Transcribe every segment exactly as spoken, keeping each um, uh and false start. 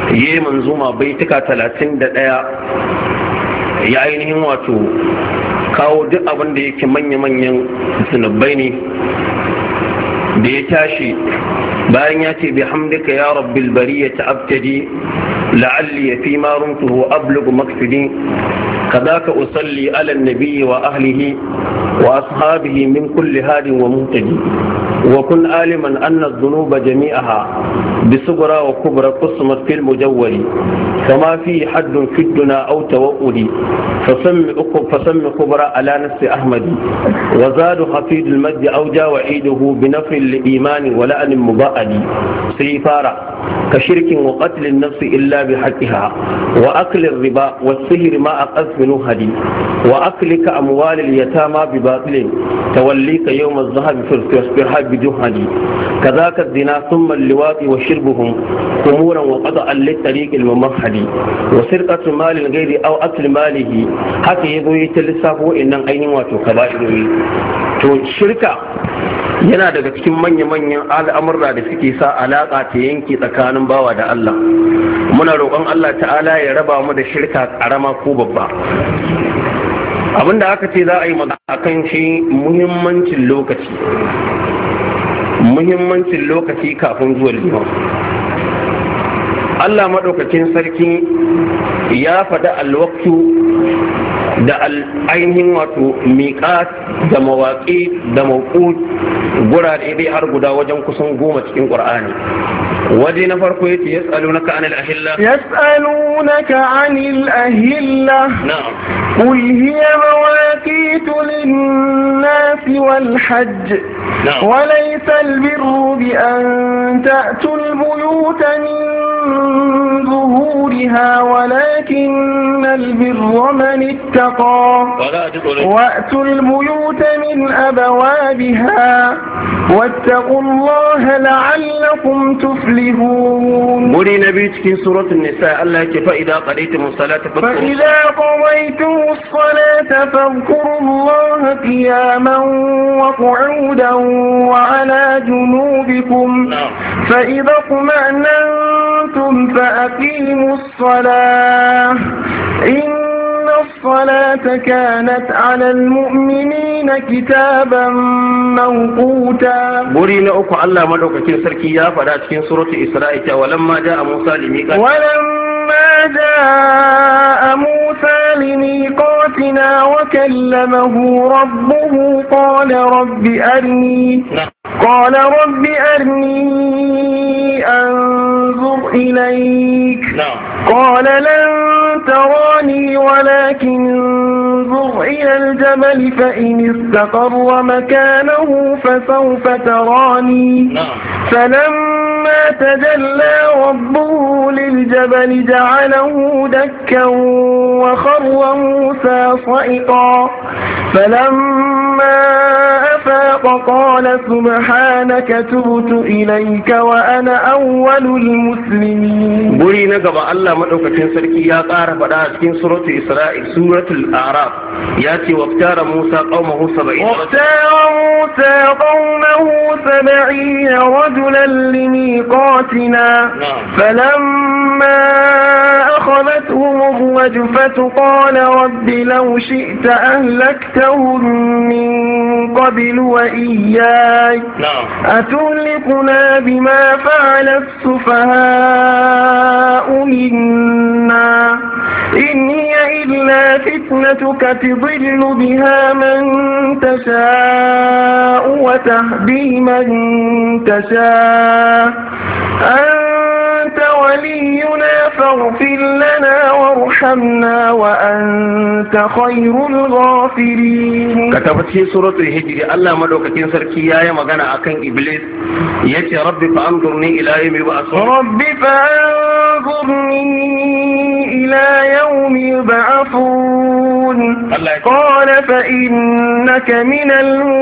yi manzuma baituka talatin da ɗaya ya ainihin wato kawo duk abin da yake manya-manyan zunubai ne da ya tashi bayan ya ce bi hamdika ya rabbil bariyati abtadi la'alli fi ma rumtuhu ablughu maqsidi kadaka usalli ala an-nabiy wa ahlihi wa ashabihi min kulli hadin wa muhtadi wa kun aliman anna adh-dhunuba jami'aha بصغرى وكبرى قسمت في المجول فما في حد في الدنا أو توؤد فسم فسم كبرى على نفس أحمد وزاد حفيد المجد أو جاء وعيده بنفر الإيمان ولأن مباءد سيفارا كشرك وقتل النفس إلا بحقها وأكل الربا والسهر ما أقذف نهدي وأكلك أموال اليتامى بباطل توليك يوم الذهب في الصحاب بجهدي كذاك الزنا ثم اللواط وشربهم خمورا وقطعا للطريق الممهد وسرقة مال الغير أو أكل ماله حتى يضوي تلسافه إن أين واتو كبائر to shirka yana daga cikin manya-manyan al'amurra da suke sa alaƙa ta yanke tsakanin bawa da Allah. Muna roƙon Allah ta'ala ya raba mu da shirka ƙarama ko babba. Abinda aka ce za a yi magana akan shi muhimmancin lokaci muhimmancin lokaci kafin zuwa liman. Allah maɗaukakin sarki ya faɗi alwaktu da ainihin wato miƙat da mawaƙi da mawqut gurare dai har guda wajen kusan goma cikin ƙur'ani. waje na farko yace yas'alunaka anil ahilla yas'alunaka anil ahilla na'am qul hiya mawaqitu lin-nas wal-hajj wa laysa al-birru bi an ta'tu al-buyuta min ظهورها ولكن البر من اتقى وأتوا البيوت من أبوابها واتقوا الله لعلكم تفلحون. قولي نبي في سورة النساء الله فإذا قضيتم الصلاة فإذا قضيتم الصلاة فاذكروا الله قياما وقعودا وعلى جنوبكم فإذا اطمأننتم فأقيموا الصلاة إن الصلاة كانت على المؤمنين كتابا موقوتا. برينا أكو الله ملوك كين سركي يا فدات كين سورة إسرائيل ولما جاء موسى لميقات ولما جاء موسى لميقاتنا وكلمه ربه قال رب أرني قال رب أرني أنظر إليك قال لن تراني ولكن انظر إلى الجبل فإن استقر مكانه فسوف تراني فلما تجلى ربه للجبل جعله دكا وخر موسى صعقا فلما أفاق قال سبحانك تبت إليك وأنا أول المسلمين. برينا قبل الله مدوكتين سركي يا قارب في سورة إسرائيل سورة الأعراف ياتي واختار موسى قومه سبعين واختار موسى قومه سبعين رجلا لميقاتنا فلما أخذتهم الرجفة قال رب لو شئت أهلكتهم من قبل وإياي أتهلكنا بما فعل السفهاء منا إن هي إلا فتنتك تضل بها من تشاء وتهدي من تشاء أنت ولينا فاغفر لنا وارحمنا وأنت خير الغافرين. كتبت في سورة الهجر الله ملوكتين سركي يا مغانا أكن إبليس يتي ربي فأنظرني إلى يوم يبعثون ربي فأنظرني إلى يوم يبعثون قال فإنك من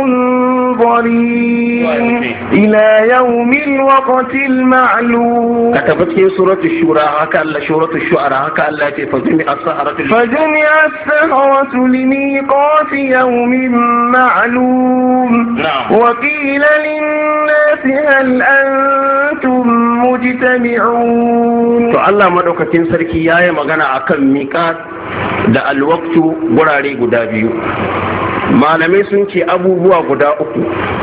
المنظرين إلى يوم الوقت المعلوم. كتبت في سورة الشورى هكا سورة الشعراء هكا التي فجمع السحرة فجمع السحرة لميقات يوم معلوم وقيل للناس هل أنتم مجتمعون. فالله مدوكتين سركي ياي مغانا أكم ميقات da alwaktu gurare guda biyu. Malamai sun ce abubuwa guda uku.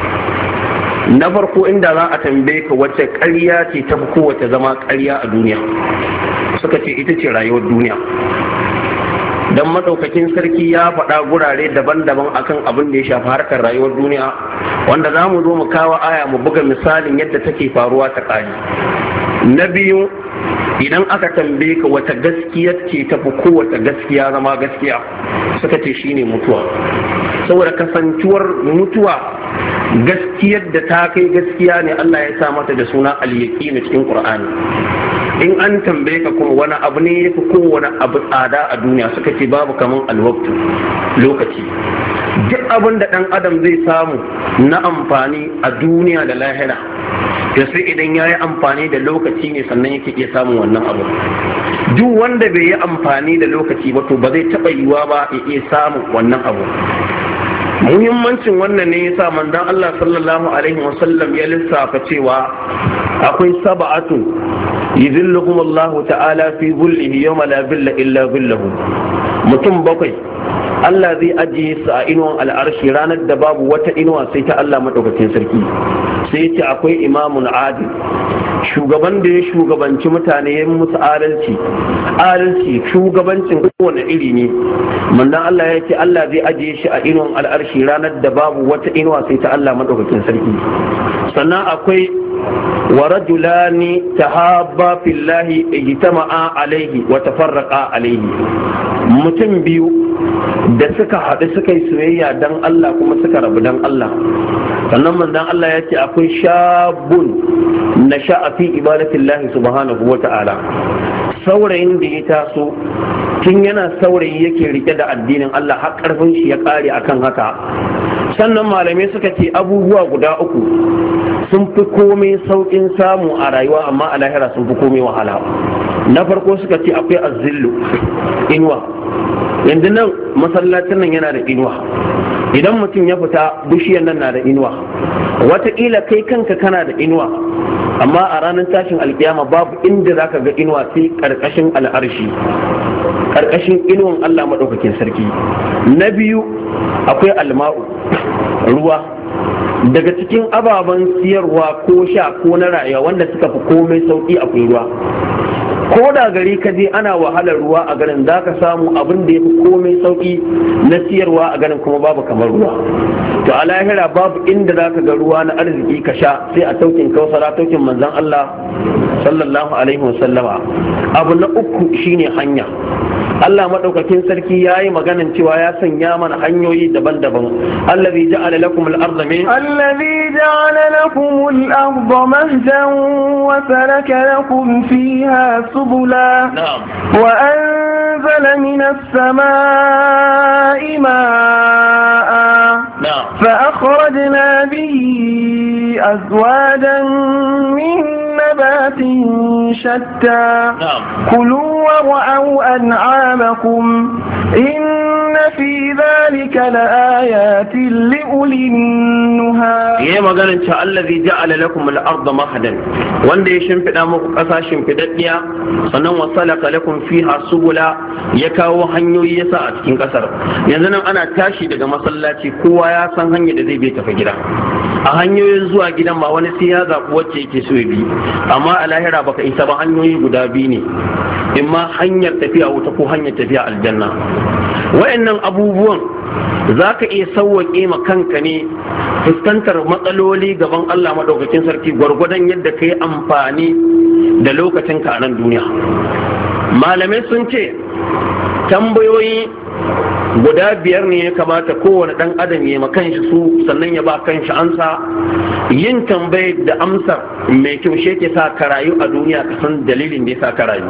Na farko inda za a tambaye ka wacce ƙarya ce ta fi kowace zama ƙarya a duniya, suka ce ita ce rayuwar duniya. Don maɗaukakin sarki ya faɗa gurare daban-daban akan abin da ya shafi harkar rayuwar duniya, wanda za mu zo mu kawo aya mu buga misalin yadda take faruwa ta ƙari. Na biyu, idan aka tambaye ka wata gaskiya ce ta fi kowace gaskiya zama gaskiya, suka ce shine mutuwa. Saboda kasantuwar mutuwa gaskiyar da ta kai gaskiya ne, Allah ya sa mata da suna al-yaqin cikin Qur'ani. In an tambaye ka kuma wani abu ne yafi kowane abu tsada a duniya, suka ce babu kaman alwaqtu, lokaci. Duk abin da ɗan adam zai samu na amfani a duniya da lahira, da sai idan ya yi amfani da lokaci ne sannan yake iya samun wannan abu. Duk wanda bai yi amfani da lokaci ba to ba zai taɓa yiwa ba ya iya samun wannan abu. Muhimmancin wannan ne yasa manzon Allah sallallahu alaihi wasallam ya lissafa cewa akwai sab'atun yuzilluhum Allah ta'ala fi dhillihi yawma la dhilla illa dhilluhu. Mutum bakwai Allah zai ajiye su a inuwan al'arshi ranar da babu wata inuwa sai ta Allah madaukakin sarki. Sai ce akwai imamun adil, shugaban da ya shugabanci mutane ya musu adalci. Adalci shugabancin kowane iri ne. Manzon Allah ya ce Allah zai ajiye shi a inuwan al'arshi ranar da babu wata inuwa sai ta Allah madaukakin sarki. Sannan akwai wa rajulani tahabba fillahi ijtama'a alaihi wa tafarraqa alaihi. Mutum biyu da suka haɗu suka yi soyayya dan Allah kuma suka rabu dan Allah. Sannan manzon Allah ya ce akwai shabun nasha'a fi ibadatillahi subhanahu wa ta'ala. Saurayin da ya taso tun yana saurayi yake rike da addinin Allah har karfin shi ya kare akan haka. Sannan malamai suka ce abubuwa guda uku sun fi komai saukin samu a rayuwa amma a lahira sun fi komai wahala. Na farko suka ce akwai azzillu, inuwa. Yanzu nan masallacin nan yana da inuwa, idan mutum ya fita bishiyar nan na da inuwa, wataƙila kai kanka kana da inuwa, amma a ranar tashin alkiyama babu inda za ka ga inuwa sai ƙarƙashin al'arshi, ƙarƙashin inuwan Allah maɗaukakin sarki. Na biyu akwai alma'u, ruwa. Daga cikin ababen siyarwa ko sha ko na rayuwa wanda suka fi komai sauƙi akwai ruwa. Ko da gari ka je ana wahalar ruwa a garin, za ka samu abin da ya fi komai sauƙi na siyarwa a garin kuma babu kamar ruwa. To a lahira babu inda za ka ga ruwa na arziki ka sha sai a taukin kausara, taukin manzon Allah sallallahu alaihi wasallama. Abu na uku shine hanya. Allah madaukakin sarki yayi maganan cewa ya sanya mana hanyoyi daban-daban. Allazi ja'ala lakum al-ardha min Allazi ja'ala lakum al-ardha mahdan wa salaka lakum fiha subula. Na'am. Wa anzala minas samaa'i maa'a. Na'am. Fa akhrajna bihi azwajan min nabatin shatta. Na'am. Kulu war'au أنعامكم إن في ذلك لآيات لأولي النهى. يا مغانن شاء الذي جعل لكم الأرض مهدا wanda ya shimfiɗa muku ƙasa shimfiɗaɗɗiya, sannan wasalaka lakum fiha subula, ya kawo hanyoyi yasa a cikin ƙasar. Yanzu nan ana tashi daga masallaci kowa ya san hanyar da zai bai tafi gida. A hanyoyin zuwa gidan ba wani sai ya zaɓi wacce yake so ya bi, amma a lahira baka isa ba, hanyoyi guda biyu ne, imma hanyar tafiya wuta ko hanyar tafiya aljanna. Wa'annan abubuwan za ka iya sauwaƙe ma kanka ne fuskantar matsaloli gaban Allah maɗaukakin sarki gwargwadon yadda ka yi amfani da lokacinka a nan duniya. Malamai sun ce tambayoyi guda biyar ne ya kamata kowane ɗan adam ya ma kanshi su, sannan ya ba kanshi amsa. Yin tambayar da amsar mai kyau shi ke sa ka rayu a duniya, ka san dalilin da ya sa ka rayu.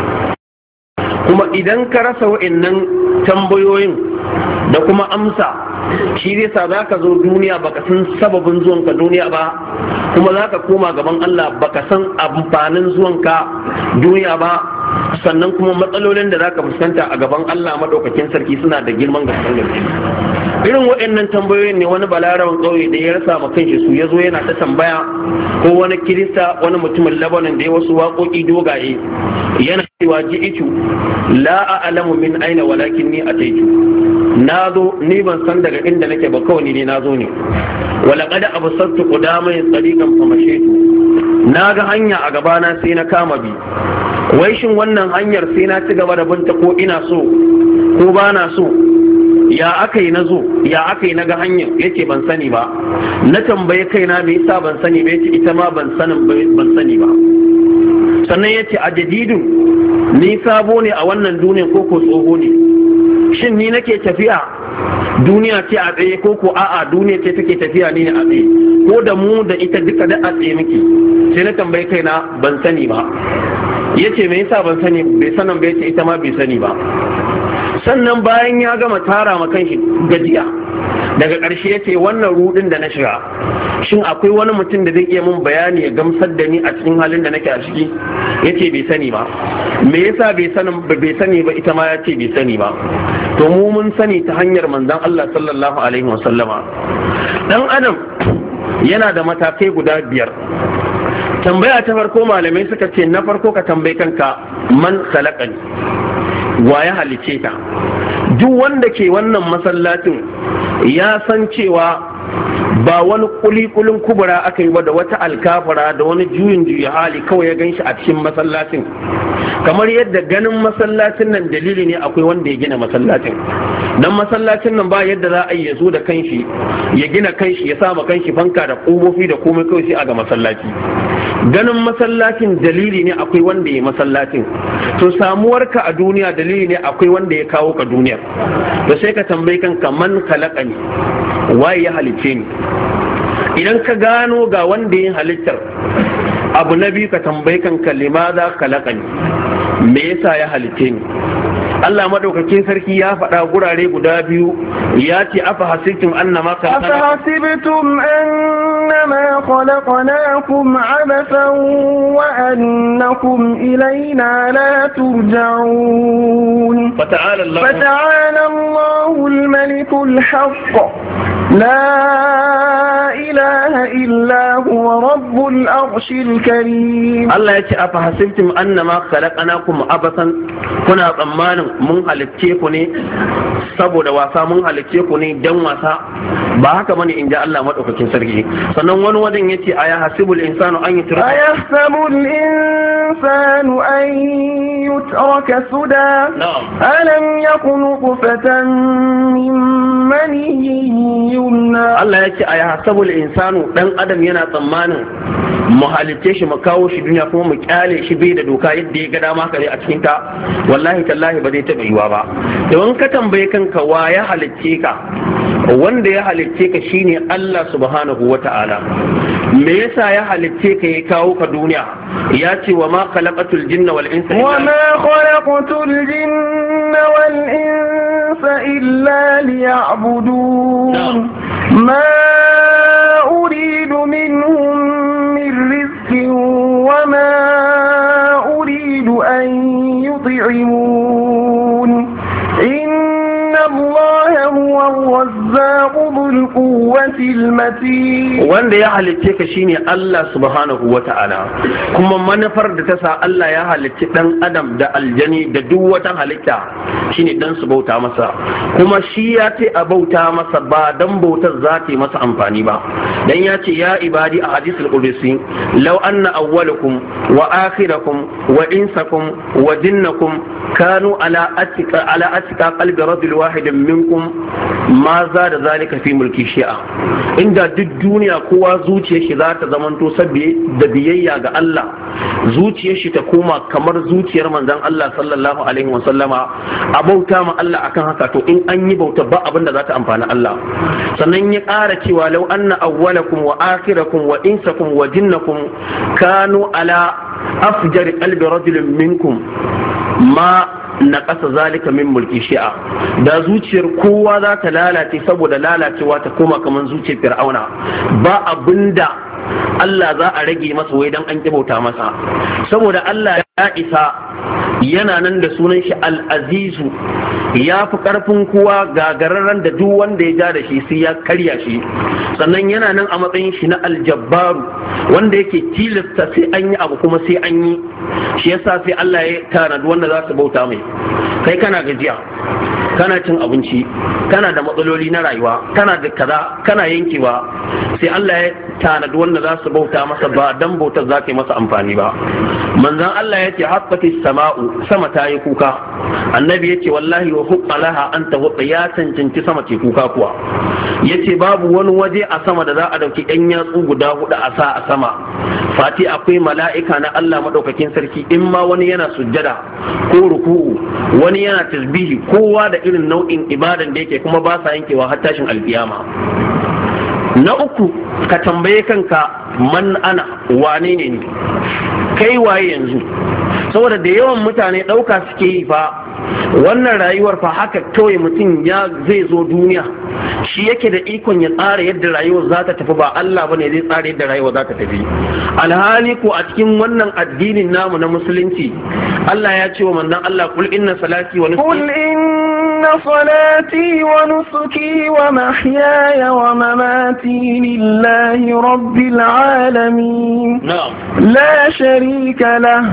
Kuma idan ka rasa wa'annan tambayoyin da kuma amsa, shi zai sa za ka zo duniya baka san sababin zuwanka duniya ba, kuma za ka koma gaban Allah baka san amfanin zuwanka duniya ba, sannan kuma matsalolin da zaka fuskanta a gaban Allah madaukakin sarki suna da girman gaske gaske. Irin waɗannan tambayoyin ne wani balarawan ƙauye da ya rasa ma kanshi su yazo yana ta tambaya, ko wani kirista wani mutumin Lebanon da ya wasu waƙoƙi dogaye yana cewa ji'itu la a'lamu min aina walakinni ataitu, nazo ni ban san daga inda nake ba, kawai ne nazo ne. wala qad absartu qudamai tariqan famashitu, naga hanya a gabana sai na kama bi. Wai shin wannan hanyar sai na ci gaba da binta ko ina so ko ba na so? Ya aka yi na zo, ya aka yi na ga hanyar? Yake ban sani ba. Na tambaye kaina me yasa ban sani ba, yace ita ma ban sanin ban sani ba. Sannan yace a jadidun, ni sabo ne a wannan duniyar ko ko tsoho ne? Shin ni nake tafiya duniya ce a tsaye ko ko a'a duniya ce take tafiya ne a tsaye, ko da mu da ita duka da a tsaye miki? Sai na tambaye kaina ban sani ba. Yace me yasa ban sani? Bai sanin ba, yace ita ma bai sani ba. Sannan bayan ya gama tara ma kanshi gajiya, daga ƙarshe ya ce wannan rudin da na shiga, shin akwai wani mutum da zai iya mun bayani ya gamsar da ni a cikin halin da nake a ciki? Ya ce bai sani ba. Me yasa bai sani ba? Ita ma ya ce bai sani ba. To mu mun sani ta hanyar manzon Allah sallallahu alaihi wasallama. Dan adam yana da matakai guda biyar. Tambaya ta farko malamai suka ce na farko ka tambayi kanka man khalaqani, wa ya halice ka? Duk wanda ke wannan masallacin ya san cewa ba wani kulikulin kubura aka yi ba da wata alkafara da wani juyin juya hali kawai ya ganshi a cikin masallacin. Kamar yadda ganin masallacin nan dalili ne akwai wanda ya gina masallacin. Dan masallacin nan ba yadda za a yi ya zo da kanshi ya gina kanshi ya sama kanshi fanka da kofofi da komai kawai sai a ga masallaci. Ganin masallacin dalili ne akwai wanda ya masallacin. To samuwarka a duniya dalili ne akwai wanda ya kawo ka duniyar. To sai ka tambayi kanka man khalaqani, waye ya halicce ni? Idan ka gano ga wanda ya halittar, abu na biyu ka tambayi kanka limaza khalaqani, me yasa ya halicce ni? Allah madaukakin sarki ya faɗa gurare guda biyu, ya ce afa hasibtum annama khalaqnakum afa hasibtum annama khalaqnakum abathan wa annakum ilayna la turja'un. fata'ala Allah fata'ala Allahu al-maliku al-haqq la ilaha illa huwa rabbul arshil karim. Allah ya ce afa hasibtum annama khalaqnakum abathan, kuna tsammanin mun halicce ku ne saboda wasa, mun halicce ku ne dan wasa? Ba haka bane inda Allah madaukakin sarki. Sannan wani wajen yace aya hasibul insanu an yutraka aya hasibul insanu an yutraka suda alam yakun qufatan min maniyyin yumna. Allah yace aya hasibul insanu, dan adam yana tsammanin mu halicce shi mu kawo shi duniya kuma mu kyale shi bai da doka yadda ya ga dama kare a cikin ta? Wallahi tallahi ba zai taɓa yiwa ba. Don ka tambaye kanka wa ya halicce ka, wanda ya halicce ka shine Allah subhanahu wa ta'ala. Me yasa ya halicce ka ya kawo ka duniya? Ya ce wa ma khalaqatul jinna wal insa wa ma khalaqatul jinna wal insa illa liya'budun ma uridu minhum min rizqin wa ma uridu an yut'imun inna Allaha huwa ar-razzaqu dhul quwwati al-matin. Wanda ya halicce ka shine Allah subhanahu wa ta'ala, kuma manufar da ta sa Allah ya halicci dan adam da aljani da duk wata halitta shine dan su bauta masa, kuma shi ya ce a bauta masa ba dan bautar za ta yi masa amfani ba. Dan ya ce ya ibadi a hadisul qudsi law anna awwalakum wa akhirakum wa insakum wa jinnakum kanu ala atika ala atika qalbi rajul wahidin minkum ma za da zalika fi mulki shi'a. Inda duk duniya kowa zuciyar shi za ta zamanto sabbi da biyayya ga Allah, zuciyar shi ta koma kamar zuciyar manzon Allah sallallahu alaihi wa sallama, a bauta ma Allah akan haka, to in an yi bauta ba abin da za ta amfani Allah. Sannan ya ƙara cewa law anna awwalakum wa akhirakum wa insakum wa jinnakum kanu ala afjar qalbi rajulin minkum ma na ƙasa zalika min mulki shi'a. Da zuciyar kowa za ta lalace saboda lalacewa ta koma kamar zuciyar fir'auna, ba abinda Allah za a rage masa wai dan an kibauta masa, saboda Allah ya isa yana nan da sunan shi al-azizu, ya fi karfin kowa, gagararren da duk wanda ya ja da shi sai ya karya shi. Sannan yana nan a matsayin shi na aljabbaru, wanda yake tilasta sai an yi abu kuma sai an yi. Shi yasa sai Allah ya tanadi wanda za su bauta mai. Kai kana gajiya, kana cin abinci, kana da matsaloli na rayuwa, kana da kaza, kana yankewa, sai Allah ya tanadi wanda za su bauta masa ba dan bautar za ta yi masa amfani ba. Manzon Allah ya ce haqqati sama'u, sama ta yi kuka. Annabi ya ce wallahi wa huqqa laha an tahutta, ya cancanci sama ce kuka kuwa. Ya ce babu wani waje a sama da za a dauki ɗan yatsu guda hudu a sa a sama, fati akwai mala'ika na Allah madaukakin sarki, in ma wani yana sujjada ko ruku'u, wani yana tasbihi, kowa da irin nau'in ibadan da yake, kuma ba sa yankewa har tashin alkiyama. Na uku, ka tambaye kanka man ana, wane ne ni, kai waye yanzu? Saboda da yawan mutane ɗauka suke yi fa wannan rayuwar fa haka kawai mutum ya zai zo duniya shi yake da ikon ya tsara yadda rayuwar za ta tafi, ba Allah bane zai tsara yadda rayuwar za ta tafi. Alhali ko a cikin wannan addinin namu na musulunci Allah ya ce wa manzon Allah kul inna salati wa nusuki صلاتي ونسكي ومحياي ومماتي لله رب العالمين نعم لا شريك له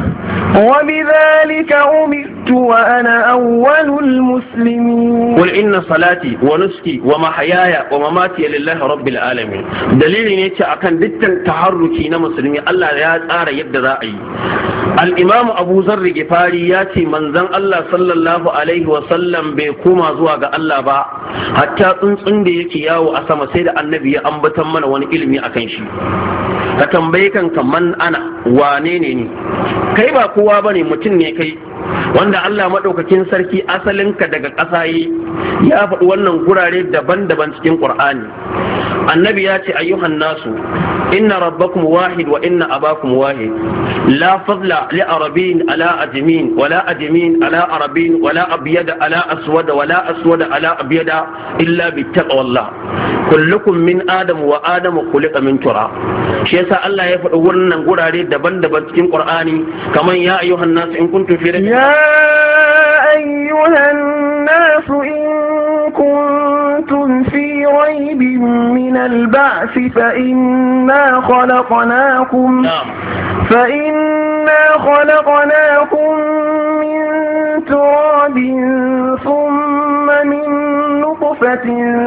وبذلك أمرت وأنا أول المسلمين. قل إن صلاتي ونسكي ومحياي ومماتي لله رب العالمين. دليل نيتي أكن دتن تحركي نمسلمي الله يا تارا يد رأي. الإمام أبو ذر الغفاري ياتي من ذن الله صلى الله عليه وسلم بكما زواج الله با حتى تنصن دي يكي ياو أسما سيد النبي أنبتا من وان علمي أكنشي. ka tambaye kanka man ana, wane ne ni? Kai ba kowa bane, mutum ne kai wanda Allah madaukakin sarki asalinka daga ƙasa yi ya faɗi wannan gurare daban-daban cikin Qur'ani. Annabi ya ce ayyuhan nasu inna rabbakum wahid wa inna abakum wahid la fadla li arabin ala ajmin wala ajmin ala arabin wala abyad ala aswad wala aswad ala abyad illa bittaqwallah kullukum min adam wa adam khuliqa min turab. Shi yasa Allah ya faɗi wannan gurare daban-daban cikin Qur'ani kamar ya ayyuhan nasu in kuntum fi يا أيها الناس إن كنتم في ريب من البعث فإنا خلقناكم فإنا خلقناكم من تراب ثم من نطفة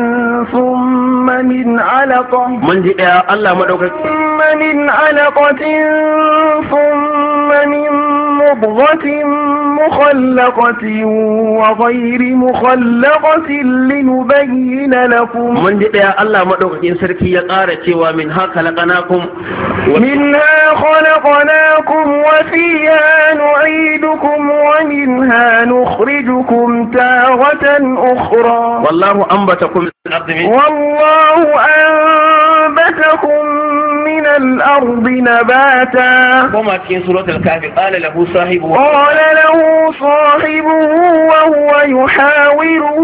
ثم من علقة من جاء الله مدوكك ثم من علقة ثم من مضغة مخلقة وغير مخلقة لنبين لكم. من جاء الله مدوكك سركي يقارة ومنها خلقناكم منها خلقناكم وفيها نعيدكم ومنها نخرجكم تارة أخرى. والله أنبتكم من الأرض والله أنبتكم من الأرض نباتا. وما في سورة الكهف قال له صاحبه قال له صاحبه وهو يحاوره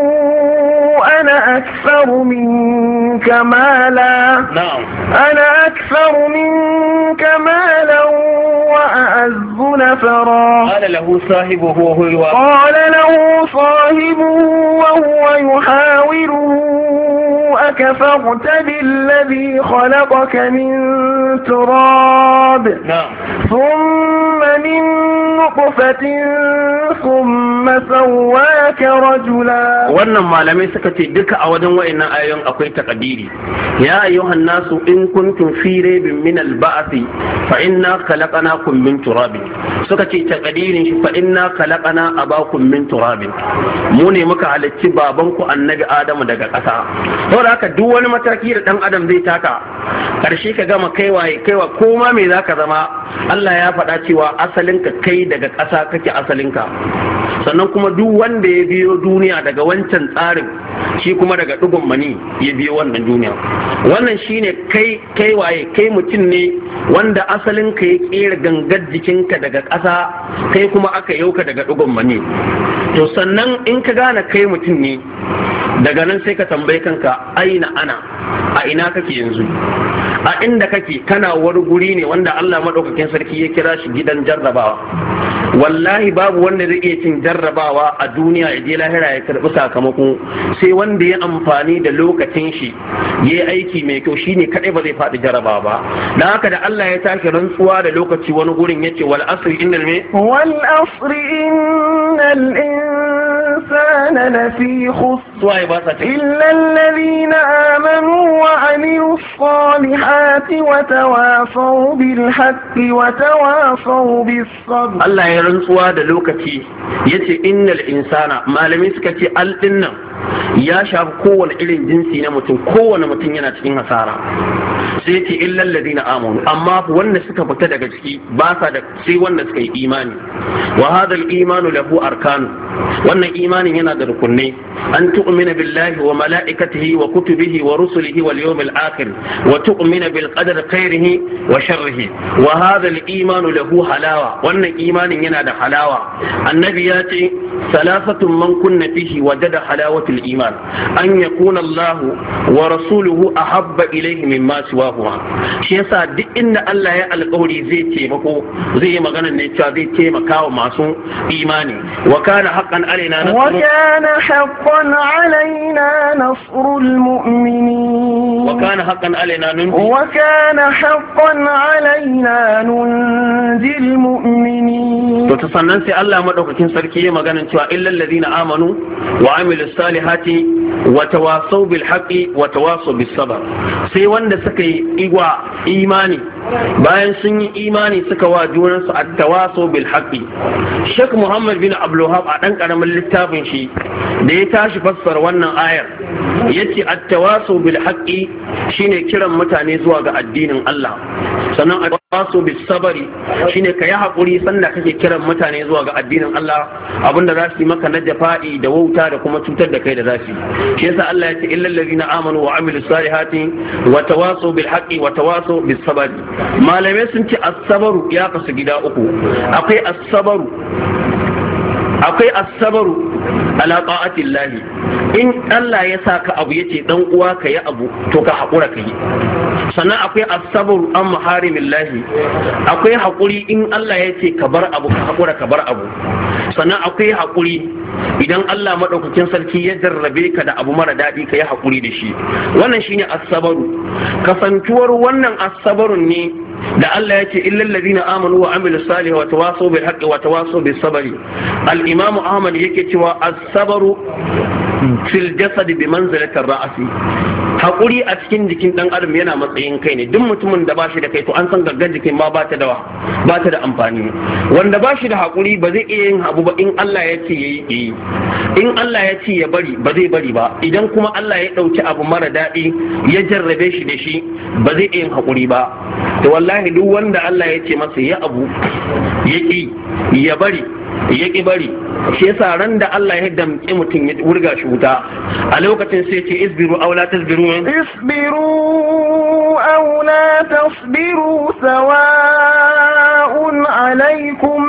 أنا أكثر منك مالا نعم أنا أكثر منك مالا وأعز نفرا. قال له صاحبه وهو قال له صاحبه وهو يحاوره أكفرت بالذي خلقك من تراب نعم ثم من نطفة ثم سواك رجلا. wannan malamai suka ce duka a wajen wayannan ayoyin akwai takadiri. Ya ayyuhan nasu in kuntum fi raybin min al-ba'th fa inna khalaqnakum min turab. Suka ce takadirin shi fa inna khalaqna abakum min turab. Mu ne muka halicci babanku annabi Adamu daga ƙasa. Saboda haka duk wani mataki da dan adam zai taka karshe ka gama kaiwaye kaiwa koma me zaka zama Allah ya faɗa cewa asalinka kai daga ƙasa kake asalinka. Sannan kuma duk wanda ya biyo duniya daga wancan tsarin shi kuma daga ɗigon mani ya biyo wannan duniya. Wannan shine kai kai waye kai mutum ne wanda asalinka ya kera gangar jikinka daga ƙasa kai kuma aka yauka daga ɗigon mani. To sannan in ka gane kai mutum ne daga nan sai ka tambaye kanka aina ana, a ina kake yanzu? A inda kake kana wani guri ne wanda Allah madaukakin sarki ya kira shi gidan jarrabawa. wallahi babu wanda zai iya cin jarrabawa a duniya ya je lahira ya karbi sakamako sai wanda ya amfani da lokacin shi yayi aiki mai kyau shine kadai ba zai faɗi jarrabawa ba. Dan haka da Allah ya tashi rantsuwa da lokaci wani gurin yace wal asri innal me wal asri innal insana lafi khusr illa alladhina amanu wa amilus salihati wa tawasaw bil haqqi wa tawasaw bis sabr. Allah ya rantsuwa da lokaci yace innal insana, malamai suka ce al dinnan ya shafi kowane irin jinsi na mutum, kowane mutum yana cikin hasara. Sai yace illal ladina amanu, amma wanda suka fita daga ciki ba sa da sai wanda suka yi imani. Wa hadal imanu lahu arkanu, wannan imanin yana da rukunai. An tu'mina billahi wa mala'ikatihi wa kutubihi wa rusulihi wal yawmil akhir wa tu'mina bil qadari khairihi wa sharrihi. Wa hadal imanu lahu halawa, wannan imanin yana da halawa. Annabi ya ce salasatun man kunna fihi wajada halawatul iman, an yakuna Allah wa rasuluhu ahabba ilayhi mimma siwahuma. Shi yasa duk inda Allah ya alƙawari zai taimako, zai yi magana ne cewa zai taimaka wa masu imani. Wa kana haqqan alaina nasrul wa kana haqqan alaina nasrul mu'minin wa kana haqqan alaina nunji wa kana haqqan alaina nunjil mu'minin. To sannan sai Allah madaukakin sarki ya magana cewa illal ladina amanu wa amilus salihati wa tawasaw bil haqqi wa tawasaw bis sabr. Sai wanda suka yi igwa imani, bayan sun yi imani suka wa junansu at-tawasaw bil haqqi. Sheikh Muhammad bin Abdul Wahhab a dan karamin littafin shi da ya tashi fassara wannan ayar yace at-tawasaw bil haqqi shine kiran mutane zuwa ga addinin Allah. Sannan at-tawasaw bis sabri shine kai hakuri sanda kake kiran mutane zuwa ga addinin Allah, abinda za su yi maka na jafa'i da wauta da kuma cutar da kai da za su yi. Shi yasa Allah ya ce illal ladina amanu wa amilus salihati wa tawasaw bil haqqi wa tawasaw bis sabri. Malamai sun ce as-sabru ya kasu gida uku. Akwai as-sabru akwai as-sabru ala ta'atillahi, in Allah ya saka abu yace dan uwa ka yi abu to ka hakura ka yi. Sannan akwai as-sabru an maharimillahi, akwai hakuri in Allah ya ce ka bar abu ka hakura ka bar abu. Sannan akwai hakuri idan Allah madaukakin sarki ya jarrabe ka da abu mara daɗi ka yi hakuri da shi. Wannan shine as-sabru. Kasantuwar wannan as-sabrun ne da Allah ya ce illal ladina amanu wa amilus salihati wa tawasaw bil haqqi wa tawasaw bis sabri. Al-Imam Ahmad yake cewa as-sabru fil jasad bi manzilati ar-ra'si. Hakuri a cikin jikin dan adam yana matsayin kai ne. Duk mutumin da bashi da kai to an san gaggar jikin ma ba ta da ba ta da amfani. Wanda bashi da hakuri ba zai iya yin abu ba in Allah ya ce yayi yi. In Allah ya ce ya bari ba zai bari ba. Idan kuma Allah ya dauki abu mara daɗi ya jarrabe shi da shi ba zai iya yin hakuri ba. To wallahi duk wanda Allah ya ce masa ya abu ya ki ya bari ya ki bari, shi yasa ran da Allah ya damƙe mutum ya wurga shi wuta a lokacin sai ce isbiru aw la tasbiru isbiru aw la tasbiru sawa'un alaykum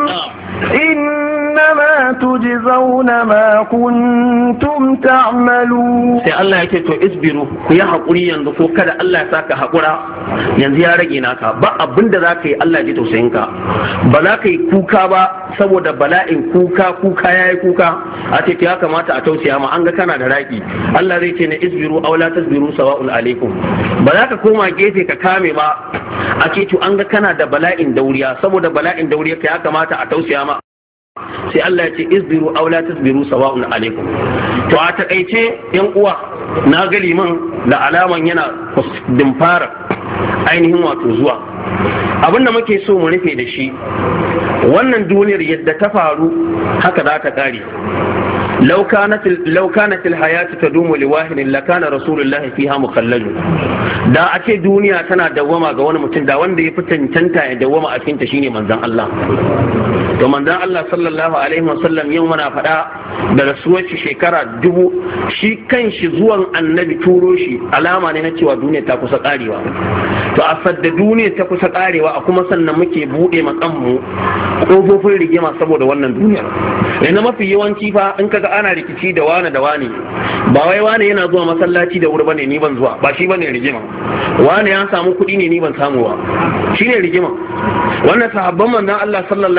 innama tujzauna ma kuntum ta'malun. Sai Allah yake to isbiru, ku yi hakuri yanzu ko kada Allah ya saka hakura yanzu ya rage naka, ba abinda zaka yi Allah ya ji tausayin ka. Ba za ka yi kuka ba saboda bala'in kuka kuka yayi kuka a ce ya kamata a tausaya ma an ga kana da raki. Allah zai ce ne isbiru aw la tasbiru sawa'un alaikum. Ba za ka koma gefe ka kame ba a ce to an ga kana da bala'in dauriya saboda bala'in dauriya ka ya kamata a tausaya ma. Sai Allah ya ce isbiru aw la tasbiru sawa'un alaikum. To a takaice yan uwa na ga liman da alaman yana dimfara ainihin wato zuwa. Abinda muke so mu rufe da shi, wannan duniyar yadda ta faru haka za ta kare. لو كانت لو كانت الحياة تدوم لواحد لكان رسول الله فيها مخلد. da a ce duniya tana dawwama ga wani mutum da wanda ya fi cancanta ya dawwama a cikin ta shine manzon Allah. To manzon Allah sallallahu alaihi wasallam yau muna faɗa da rasuwar shi shekara dubu, shi kanshi zuwan annabi turo shi alama ne na cewa duniya ta kusa karewa. To a sadda duniya ta kusa karewa a kuma sannan muke buɗe makanmu kofofin rigima saboda wannan duniyar. Yana mafi yawanci fa in kaga ana rikici da wani da wani, ba wai wani yana zuwa masallaci da wuri bane ni ban zuwa, ba shi bane rigima. Wani ya samu kuɗi ne ni ban samu ba, shine rigima. Wannan sahabban manzon Allah sallallahu alaihi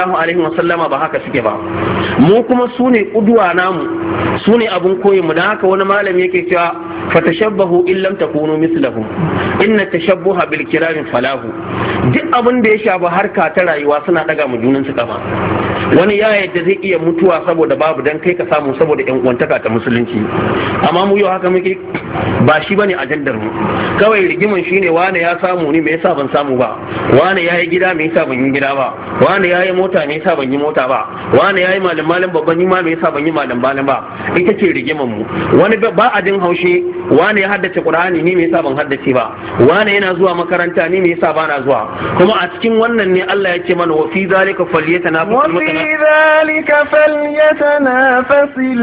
wasallama ba haka suke ba, mu kuma su ne ƙuduwa namu, su ne abin koyi mu. Da haka wani malami yake cewa fatashabbahu in lam takunu mislahum inna tashabbuha bil kirami falahu. Duk abin da ya shafa harka ta rayuwa suna daga mu junan su kafa. Wani ya yadda zai iya mutuwa saboda babu dan kai ka samu saboda yan uwantaka ta musulunci, amma mu yau haka muke, ba shi bane ajandar mu. Kawai rigiman shine wane ya samu ni me yasa ban samu ba, wane yayi gida me yasa ban yi gida ba, wane yayi mota me yasa ban yi mota ba, wane yayi malam malam babban ni ma me yasa ban yi malam malam ba. Ita ce rigiman mu. Wani ba a jin haushi wane ya haddace Qur'ani ni me yasa ban haddace ba, wane yana zuwa makaranta ni me yasa bana zuwa. Kuma a cikin wannan ne Allah ya ce mana wa fi zalika falyatanafasul wa fi zalika falyatanafasul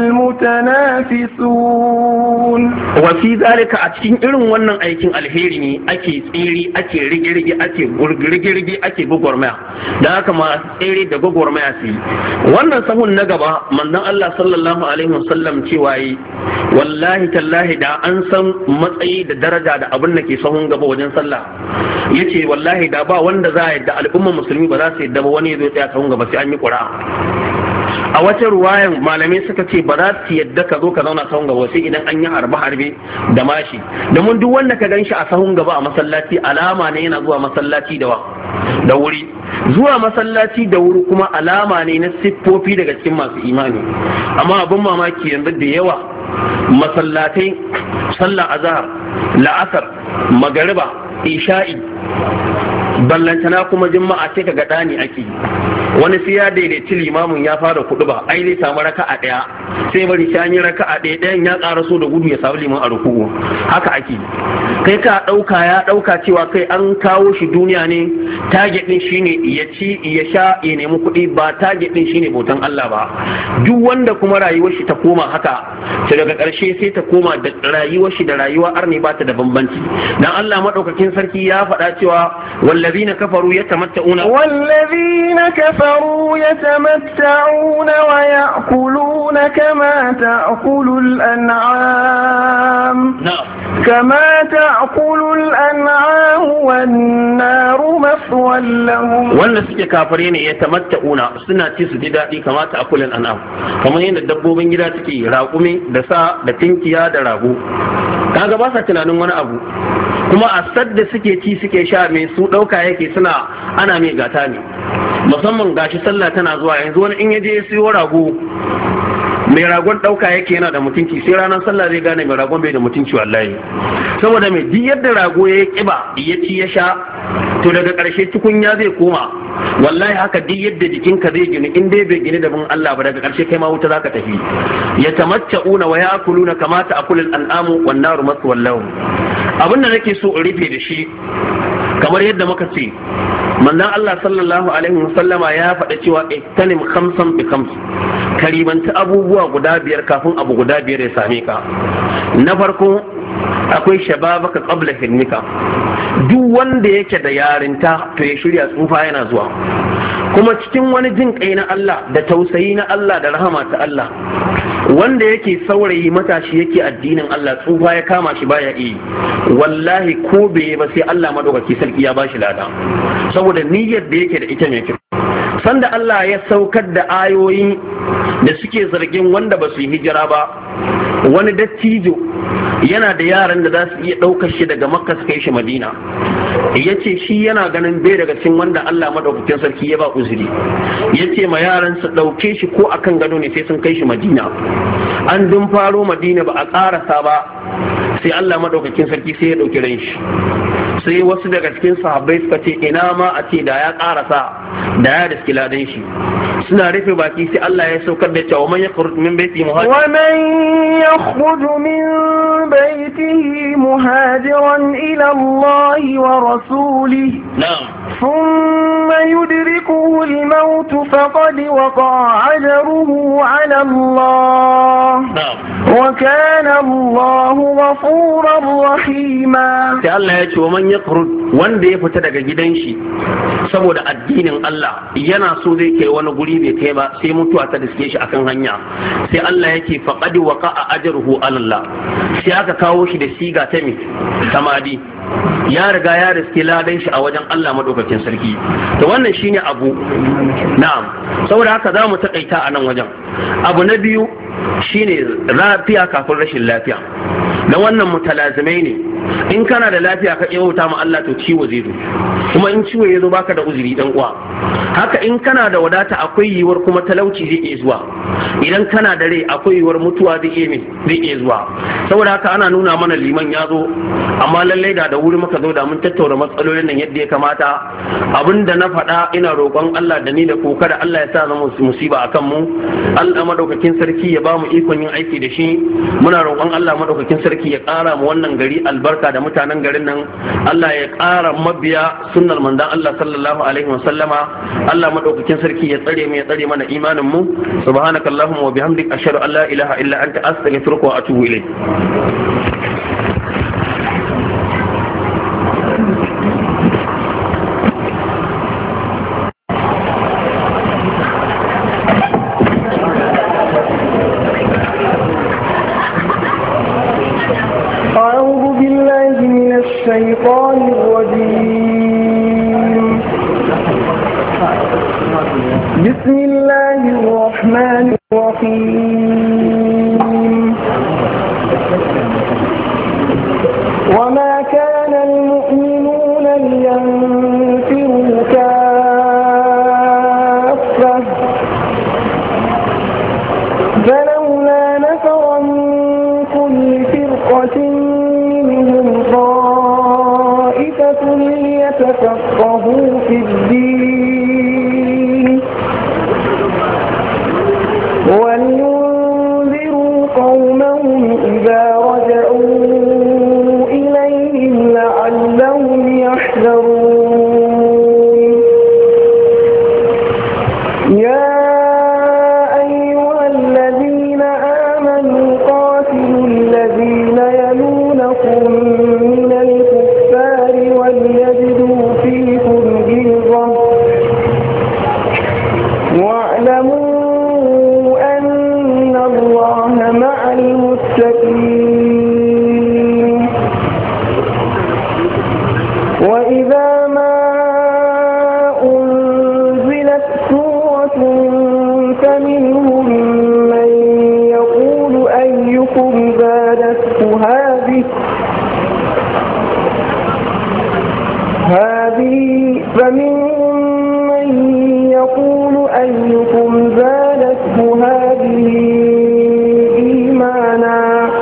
mutanafisun. Wa fi zalika a cikin irin wannan aikin alheri ne ake tsiri, ake rigirgi, ake gurgirgi, ake gugurmaya. Da haka ma tsiri da gugurmaya su yi. Wannan sahun na gaba manzon Allah sallallahu alaihi wasallam cewa yi wallahi tallahi da an san matsayi da daraja da abin da ke sahun gaba wajen sallah, yace wallahi da ba wanda za a yadda al'ummar musulmi ba za su yadda ba wani ya zo tsaya sahun gaba sai an yi ƙura'a. A wata ruwayan malamai suka ce ba za su yadda ka zo ka zauna sahun gaba sai idan an yi harbe harbe da mashi, domin duk wanda ka gan shi a sahun gaba a masallaci alama ne yana zuwa masallaci da da wuri. Zuwa masallaci da wuri kuma alama ne na siffofi daga cikin masu imani. Amma abin mamaki yanzu da yawa masallatai sallah azhar, la'asar, magariba, isha'i, ballantana kuma juma'a sai kaga dani ake. Wani sai ya daidaici limamin ya fara kudu ba, ai zai samu raka'a daya sai bari shi an yi raka'a daya dayan ya karaso da gudu ya samu liman a ruku'u. Haka ake. Kai ka dauka ya dauka cewa kai an kawo shi duniya ne, target din shine ya ci ya sha ya nemi kuɗi, ba target din shine bautan Allah ba. Duk wanda kuma rayuwar shi ta koma haka, sai daga ƙarshe sai ta koma da rayuwar shi da rayuwa arni ba ta da bambanci. Dan Allah madaukakin sarki ya faɗa cewa wallazina kafaru yatamatta'una wallazina kafaru yatamatta'una wa ya'kuluna kama ta'kulul an'am kama ta'kulul an'am wan naru maswan lahum. Wannan suke kafare ne yatamatta'una, suna ci su ji daɗi kama ta'kulul an'am, kamar yadda dabbobin gida suke, raƙumi da sa da tinkiya da rago. Kaga ba sa tunanin wani abu, kuma a sadda suke ci suke sha mai su ɗauka yake suna ana mai gata ne. Musamman gashi sallah tana zuwa, yanzu wani in yaje ya siyo rago, mai ragon ɗauka yake yana da mutunci, sai ranar sallah zai gane mai ragon bai da mutunci wallahi. Saboda mai duk yadda rago ya kiba ya ci ya sha, to daga ƙarshe tukunya zai koma. Wallahi haka duk yadda jikinka zai gini, in dai bai gini da bin Allah ba, daga ƙarshe kai ma wuta zaka tafi. Ya tamatta'una wa ya'kuluna kama ta'kulul an'amu wan naru maswan lahum. Abin da nake so in rufe da shi, kamar yadda muka ce manzon Allah sallallahu alaihi wasallama ya faɗa cewa iktanim khamsan bi khams, karibanta abubuwa guda biyar kafin abu guda biyar ya same ka. Na farko akwai shababaka qabla hilmika, duk wanda yake da yarinta to ya shirya tsufa yana zuwa. Kuma cikin wani jin kai na Allah da tausayi na Allah da rahama ta Allah, wanda yake saurayi matashi yake addinin Allah, tsufa ya kama shi baya iya, wallahi ko bai ba sai Allah madaukaki sarki ya bashi lada, saboda niyyar da yake da ita mai kyau. Sanda Allah ya saukar da ayoyi da suke zargin wanda ba su yi hijira ba, wani dattijo yana da yaran da za su iya ɗaukar shi daga Makka su kai shi Madina, ya ce shi yana ganin bai daga cikin wanda Allah madaukakin sarki ya ba uzuri, ya ce ma yaran su ɗauke shi ko akan gado ne sai sun kai shi Madina. An dun faro Madina ba a ƙarasa ba, sai Allah madaukakin sarki sai ya ɗauki ran shi. Sai wasu daga cikin sahabbai suka ce ina ma a ce da ya ƙarasa da ya riski ladan shi. Suna rufe baki sai Allah ya saukar da cewa man yakhruj min baiti muhajir wa man yakhruj min baitihi muhajiran ila Allah wa rasulihi na'am thumma yudrikuhu al-maut faqad waqa'a ajruhu 'ala Allah na'am wa kana Allahu ghafurar rahima. Sai Allah ya ce wa man yakhruj, wanda ya fita daga gidan shi saboda addinin Allah yana so zai kai wani guri bai kai ba, sai mutuwa ta diske shi akan hanya, sai Allah yake faqad waqa'a ajruhu ala Allah, sai aka kawo shi da siga ta mi samadi, ya riga ya riske ladan shi a wajen Allah madaukakin sarki. To wannan shine abu na'am, saboda haka za mu takaita a nan wajen. Abu na biyu shine lafiya kafin rashin lafiya, dan wannan mutalazimai ne. In kana da lafiya ka iya wuta ma Allah to ciwo zai zo, kuma in ciwo ya zo baka da uzuri dan uwa. Haka in kana da wadata akwai yiwuwar kuma talauci zai iya zuwa, idan kana da rai akwai yiwuwar mutuwa zai iya zai iya zuwa. Saboda haka ana nuna mana liman ya zo, amma lallai da da wuri muka zo da mun tattauna matsalolin nan yadda ya kamata. Abinda na faɗa ina roƙon Allah da ni da ku kada Allah ya sa zama musiba akan mu. Allah madaukakin sarki ya ba mu ikon yin aiki da shi. Muna roƙon Allah madaukakin sarki ya ƙara mu wannan gari albarka da mutanen garin nan. Allah ya ƙara mabiya sunnar manzon Allah sallallahu alaihi wa sallama. Allah madaukakin sarki ya tsare mu ya tsare mana imanin mu. Subhanakallahumma wa bihamdika ashhadu an la ilaha illa anta astaghfiruka wa atubu ilayk. الشيطان الرجيم. بسم الله الرحمن الرحيم. وما كان المؤمنون لينفروا كافة فلولا نفر من كل فرقة ليتفقهوا في الدين ولينذروا قومهم إذا رجعوا إليهم لعلهم يحذرون. يا أيها الذين آمنوا قاتلوا الذين يلونكم من الكفار وليجدوا فيكم غلظة واعلموا أن الله مع المتقين. وإذا ما أنزلت سورة فمنهم من يقول أيكم زادته هذه هذه فمنهم من يقول أيكم زادته هذه إيمانا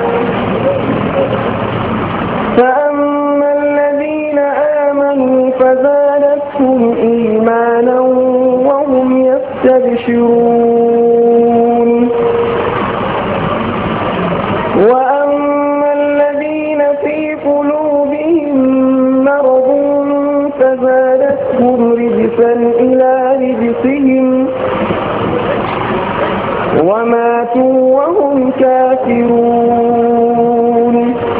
فأما الذين آمنوا فزادتهم إيمانا وهم يستبشرون. وأما الذين في قلوبهم مرض فزادتهم رجسا إلى رجسهم وماتوا وهم كافرون.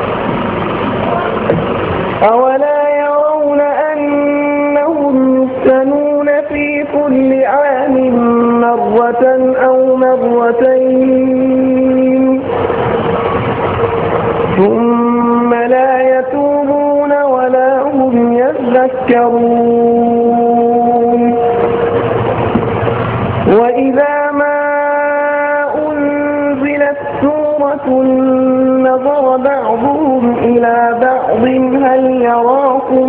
أولا يرون أنهم يفتنون في كل عام مرة أو مرتين ثم لا يتوبون ولا هم يذكرون. وإذا ما أنزلت سورة نظر بعضهم إلى بعض هل يراكم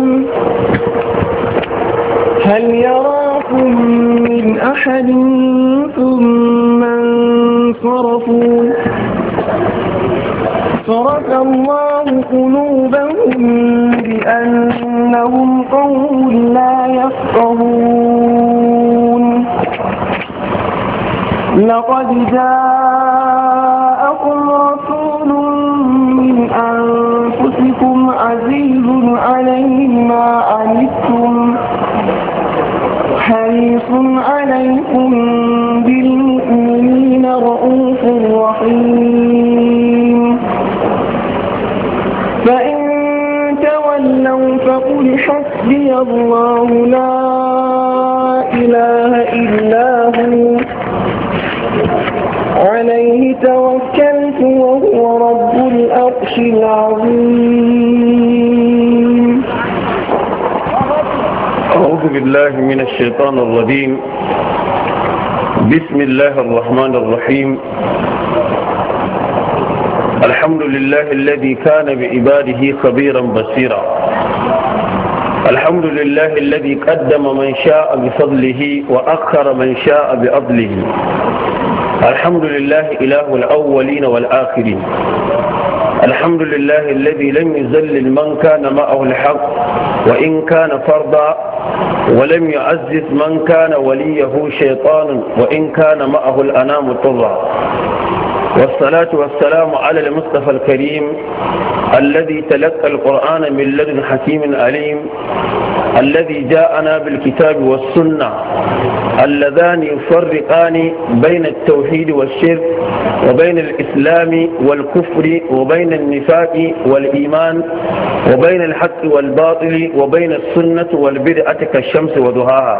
هل يراكم من أحد ثم انصرفوا صرف الله قلوبهم بأنهم قوم لا يفقهون. لقد جاءكم رسول من أنفسكم عزيز عليه ما عنتم حريص عليكم بالمؤمنين رؤوف رحيم. فإن تولوا فقل حسبي الله لا إله إلا هو عليه توكلت وهو رب العرش العظيم. بالله من الشيطان الرجيم. بسم الله الرحمن الرحيم. الحمد لله الذي كان بعباده خبيرا بصيرا. الحمد لله الذي قدم من شاء بفضله وأخر من شاء بأضله. الحمد لله إله الأولين والآخرين. الحمد لله الذي لم يذلل من كان معه الحق وإن كان فرضا، ولم يعزز من كان وليه شيطان وإن كان معه الأنام طرا. والصلاة والسلام على المصطفى الكريم الذي تلقى القرآن من لدن حكيم عليم، الذي جاءنا بالكتاب والسنة اللذان يفرقان بين التوحيد والشرك وبين الإسلام والكفر وبين النفاق والإيمان وبين الحق والباطل وبين السنة والبدعة كالشمس وضحاها،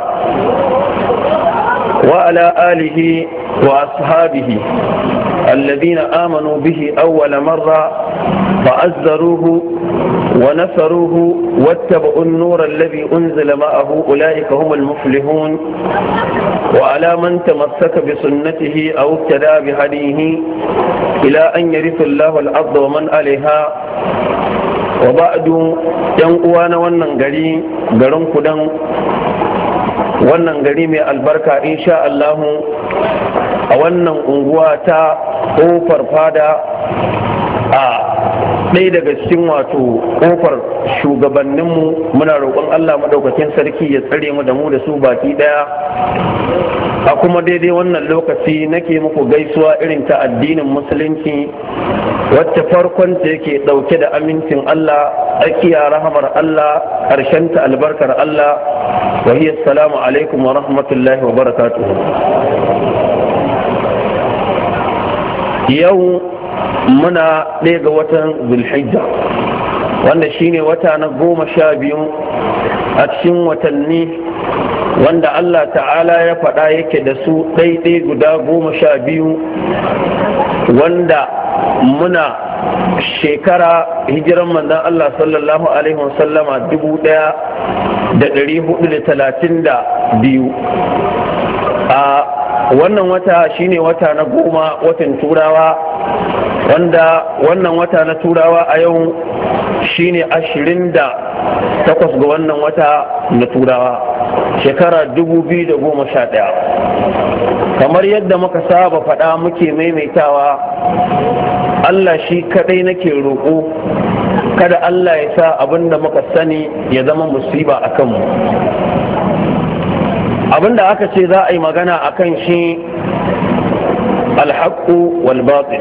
وعلى آله وأصحابه الذين آمنوا به أول مرة فأزروه ونصروه واتبعوا النور الذي أنزل معه، أولئك هم المفلحون. وعلى من تمسك بسنته أو اقتدى بهديه إلى أن يرث الله الأرض ومن عليها. وبعد ينقوان وننقلي قرن قدن wannan gari mai albarka insha Allah a wannan unguwa ta kofar fada a ɗaya daga cikin wato kofar shugabanninmu. Muna roƙon Allah maɗaukakin sarki ya tsare mu da mu da su baki ɗaya. A kuma daidai wannan lokaci nake muku gaisuwa irin ta addinin musulunci wacce farkon ta yake ɗauke da amincin Allah, tsakiya rahamar Allah, ƙarshen ta albarkar Allah. wa hiya assalamu alaikum wa rahmatullahi wa barakatuhu. Yau muna ɗaya ga watan Zulhijja wanda shine wata na goma sha biyu a cikin watanni wanda Allah ta'ala ya faɗa yake da su ɗaiɗai guda goma sha biyu, wanda muna shekara hijiran manzon Allah sallallahu alaihi wasallama dubu ɗaya da ɗari hudu da talatin da biyu. A wannan wata shine wata na goma, watan turawa, wanda wannan wata na turawa a yau shine ashirin da takwas ga wannan wata na turawa shekara dubu biyu da goma sha ɗaya. Kamar yadda muka saba faɗa muke maimaitawa, Allah shi kaɗai nake roƙo kada Allah ya sa abinda muka sani ya zama musiba a kanmu. Abinda aka ce za a yi magana a kan shi alhaƙu wal batil,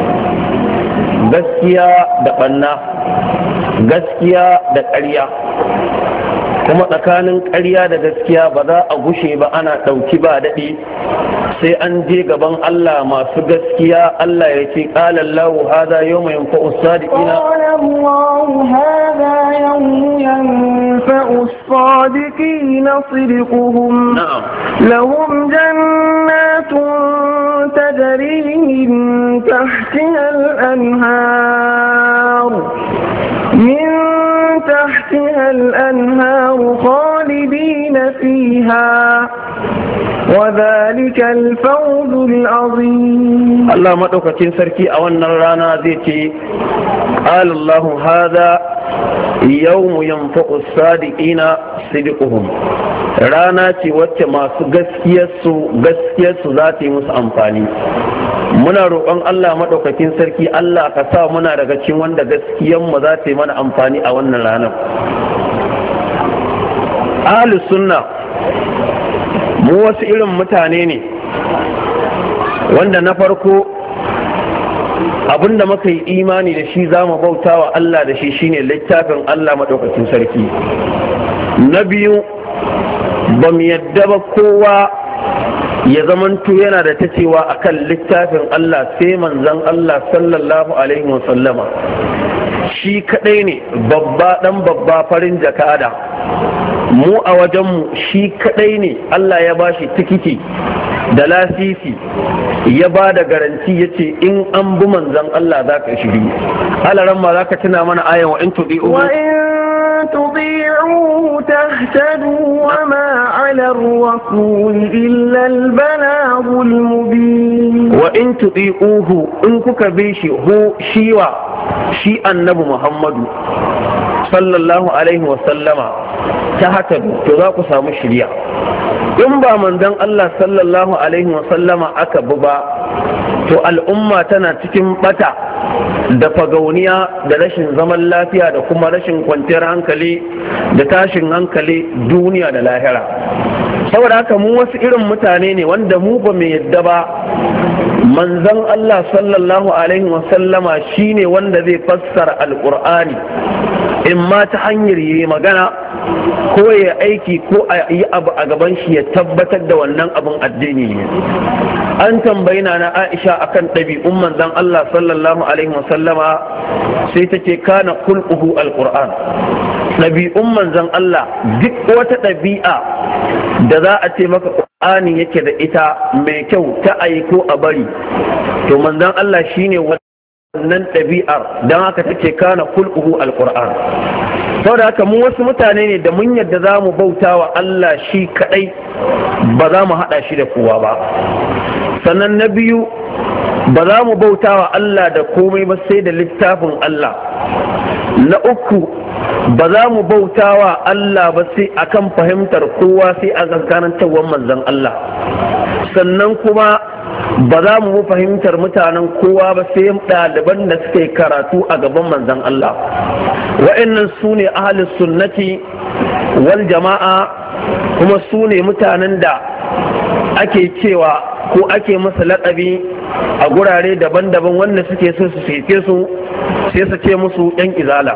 gaskiya da ɓanna, gaskiya da ƙarya. Kuma tsakanin ƙarya da gaskiya ba za a gushe ba, ana ɗauki ba daɗi sai an je gaban Allah masu gaskiya. Allah ya ce qala Allahu hadha yawma yanfa'u as-sadiqina qala Allahu hadha yawma yanfa'u as-sadiqina sidquhum na'am lahum jannatun tajri min tahtiha al-anhar min تحتها الأنهار خالدين فيها وذلك الفوز العظيم. الله ما دوكتين سركي أولنا رانا ذيتي قال الله هذا يوم ينفع الصادقين صدقهم. rana ce wacce masu gaskiyarsu gaskiyarsu za ta yi musu amfani. Muna roƙon Allah maɗaukakin sarki Allah ka sa muna daga cikin wanda gaskiyanmu za ta yi mana amfani a wannan ranar. Ahlus sunna mu wasu irin mutane ne wanda na farko abinda muka yi imani da shi za mu bauta wa Allah da shi shine littafin Allah maɗaukakin sarki. Na biyu, ba mu yadda ba kowa ya zamanto yana da ta cewa akan littafin Allah sai manzon Allah sallallahu alaihi wasallama. Shi kadai ne babba dan babba farin jakada. Mu a wajenmu shi kadai ne Allah ya bashi tikiti da lasisi, ya ba da garanti ya ce in an bi manzon Allah za ka shiri. Alaran ma za ka tuna mana ayan wa in tuɗi'u تطيعوه تهتدوا وما على الرسول إلا البلاغ المبين وإن تطيعوه إن كبيشي هو شيوا شي النبي محمد صلى الله عليه وسلم تهتدوا تذاكوا سامو الشريعة in ba manzon Allah sallallahu alaihi wasallama aka bi ba to al'umma tana cikin bata da fagauniya da rashin zaman lafiya da kuma rashin kwanciyar hankali da tashin hankali duniya da lahira. Saboda haka mu wasu irin mutane ne wanda mu ba mai yadda ba manzon Allah sallallahu alaihi wasallama shine wanda zai fassara alqur'ani in ma ta hanyar yi magana ko ya aiki ko a yi abu a gaban shi ya tabbatar da wannan abin addini ne. An tambayi na Aisha akan ɗabi'un manzon Allah sallallahu alaihi wasallama sai take kana khulquhu alquran. Ɗabi'un manzon Allah duk wata ɗabi'a da za a ce maka Qur'ani yake da ita mai kyau ta ayi ko a bari to manzon Allah shine wannan ɗabi'ar don haka take kana khulquhu alquran. Saboda haka mu wasu mutane ne da mun yadda za mu bauta wa Allah shi kadai ba za mu haɗa shi da kowa ba. Sannan na biyu ba za mu bauta wa Allah da komai ba sai da littafin Allah. Na uku ba za mu bauta wa Allah ba sai akan fahimtar kowa sai a kankantar manzon Allah. Sannan kuma ba za mu fahimtar mutanen kowa ba sai ɗaliban da suka yi karatu a gaban manzon Allah. Wa'annan su ne ahlus sunnati wal jama'a, kuma su ne mutanen da ake cewa ko ake masa laƙabi a gurare daban-daban wanda suke so su fete su sai su ce musu ɗan izala,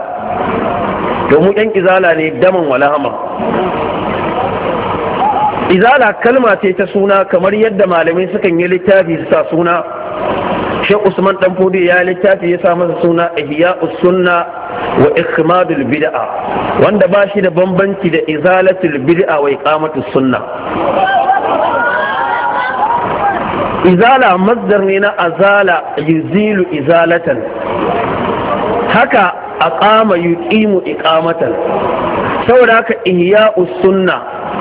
domin ɗan izala ne daman walahama. Izala kalma ce ta suna, kamar yadda malamai sukan yi littafi su sa suna. Sheikh Usman Dan Fodi ya littafi ya sa masa suna Ihya'us Sunna wa Ikhmadul Bid'a, wanda ba shi da bambanci da izalatul bid'a wa iqamatus sunna. Izala masdar ne na azala yuzilu izalatan, haka aqama yuqimu iqamatan. Saboda haka Ihya'us Sunna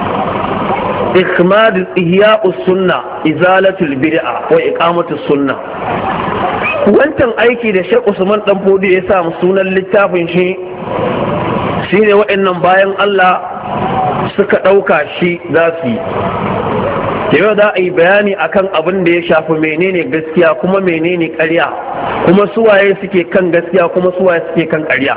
إخماد إحياء السنة إزالة البدعة وإقامة السنة. wancan aiki da Sheikh Usman Dan Fodi ya sa sunan littafin shi shine wa'annan bayan Allah suka ɗauka shi za su yi. Yau za a yi bayani akan abin da ya shafi menene gaskiya kuma menene ƙarya, kuma suwaye suke kan gaskiya kuma suwaye suke kan ƙarya.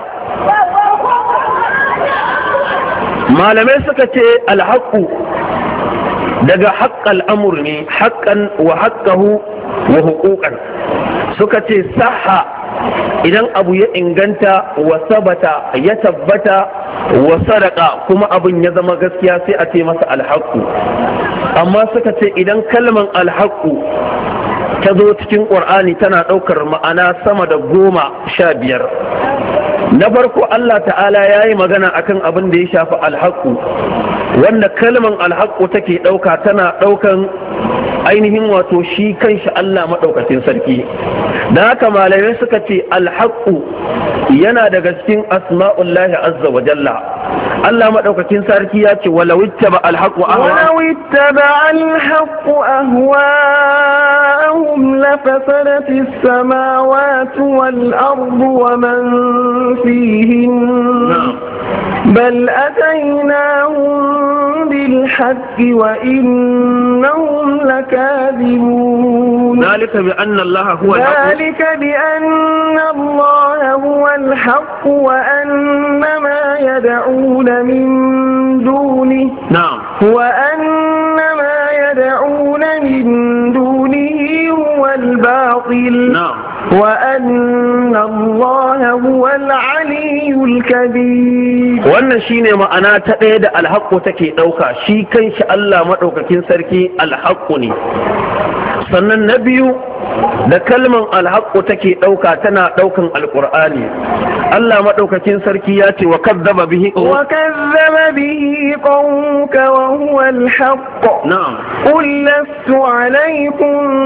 Malamai suka ce alhaƙu daga haƙƙal amur ne, haƙƙan wa haƙƙahu wa huƙuƙan. Suka ce saha idan abu ya inganta, wa sabata ya tabbata, wa sadaka kuma abin ya zama gaskiya sai a ce masa alhaƙu. Amma suka ce idan kalman alhaƙu ta zo cikin ƙur'ani tana ɗaukar ma'ana sama da goma sha biyar. Na farko Allah ta'ala ya yi magana akan abin da ya shafi alhaƙu, wanda kalman alhaƙu take ɗauka tana ɗaukan ainihin wato shi kanshi Allah maɗaukacin sarki. Da haka malamai suka ce alhaƙu yana daga cikin asma'ullahi azza wa jalla. Allah maɗaukacin sarki ya ce walau ittaba alhaqu walau ittaba alhaqu ahwa'ahum lafasadati as-samawati wal ardu wa man fihin bal ataynahum bil haqqi wa innahum lakadhibun. ذلك بأن الله هو الحق ذلك بأن الله هو الحق وأن ما يدعون من دونه نعم وأن ما يدعون من دونه هو الباطل نعم وأن الله هو العلي الكبير. wannan shine ma'ana ta ɗaya da alhaqqu take ɗauka, shi kanshi Allah maɗaukakin sarki alhaqqu ne. Sannan na biyu da kalman alhaqqu take ɗauka tana ɗaukan alqur'ani. Allah maɗaukakin sarki ya ce wa kazzaba bihi wa kazzaba bihi qawmuka wa huwa alhaq. na'am qul lastu alaykum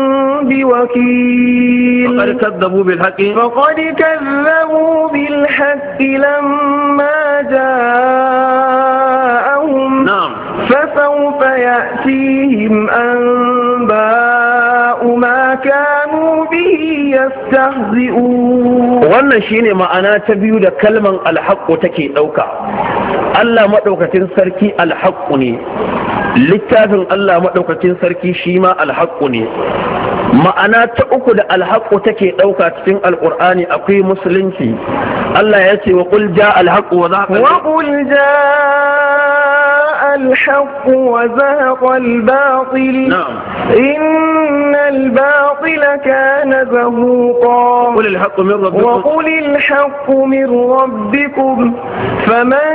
بوكيل فقد كذبوا بالحق فقد كذبوا بالحق لما جاءهم نعم فسوف يأتيهم أنباء ما كانوا به يستهزئون. wannan shine ma'ana ta biyu da kalman alhaqqu take dauka. Allah madaukakin sarki alhaqqu ne, littafin Allah madaukakin sarki shi ma alhaqqu ne. Ma'ana ta uku da alhaqqu take dauka cikin alqur'ani akwai musulunci. Allah ya ce wa qul jaa alhaqqu wa zahaqa wa qul jaa alhaqqu wa zahaqa albatil na'am innal batila kana zahuqa qul alhaqqu min rabbikum wa qul alhaqqu min rabbikum faman